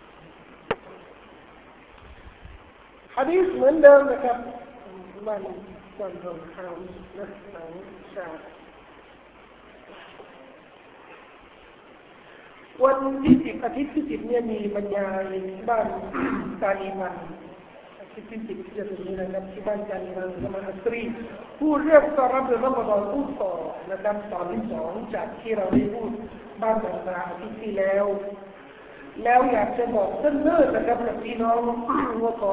หะดีษเหมือนเดิมนะครับวันของข่าวนะของชาวันที่10อาทิตย์ที่10เนี่ยมีบรรยายบ้านการอิมันอาทิตย์ที่10ที่จะถึงนี้นะครับที่บ้านการอิมันสมาอัสรีผู้เรื่องตอนรับเดือนรอมฎอนพูดต่อนะครับตอนที่2จากที่เราได้พูดบ้านต่างๆอาทิตย์ที่แล้วอยากจะบอกเนิ่นๆนะครับกับพี่น้องว่าขอ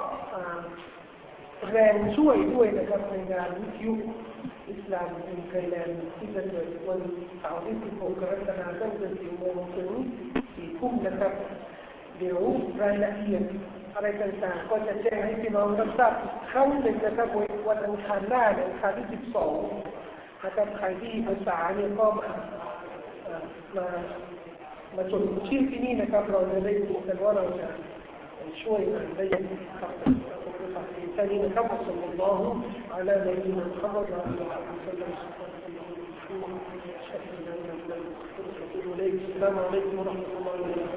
แรงช่วยด้วยนะครับในงานวิทยุอิสลามในไทยแลนด์ที่จะเกิดวันเสาร์ที่16 กรกฎาคมตั้งแต่ 10 โมงถึง 4 ทุ่มนะครับเดี๋ยวรายละเอียดอะไรต่างๆก็จะแจ้งให้พี่น้องรับทราบอีกครั้งหนึ่งนะครับวันอังคารหน้าอังคารที่ 12 นะครับใครที่ภาษาเนี่ยก็มาจดชื่อที่นี่นะครับเราจะได้รู้กันว่าเราจะช่วยกันได้ยังไงครับثاني نكبر صلى الله على نبينا محمد وعلى اله وسلم السلام عليكم ورحمه الله وبركاته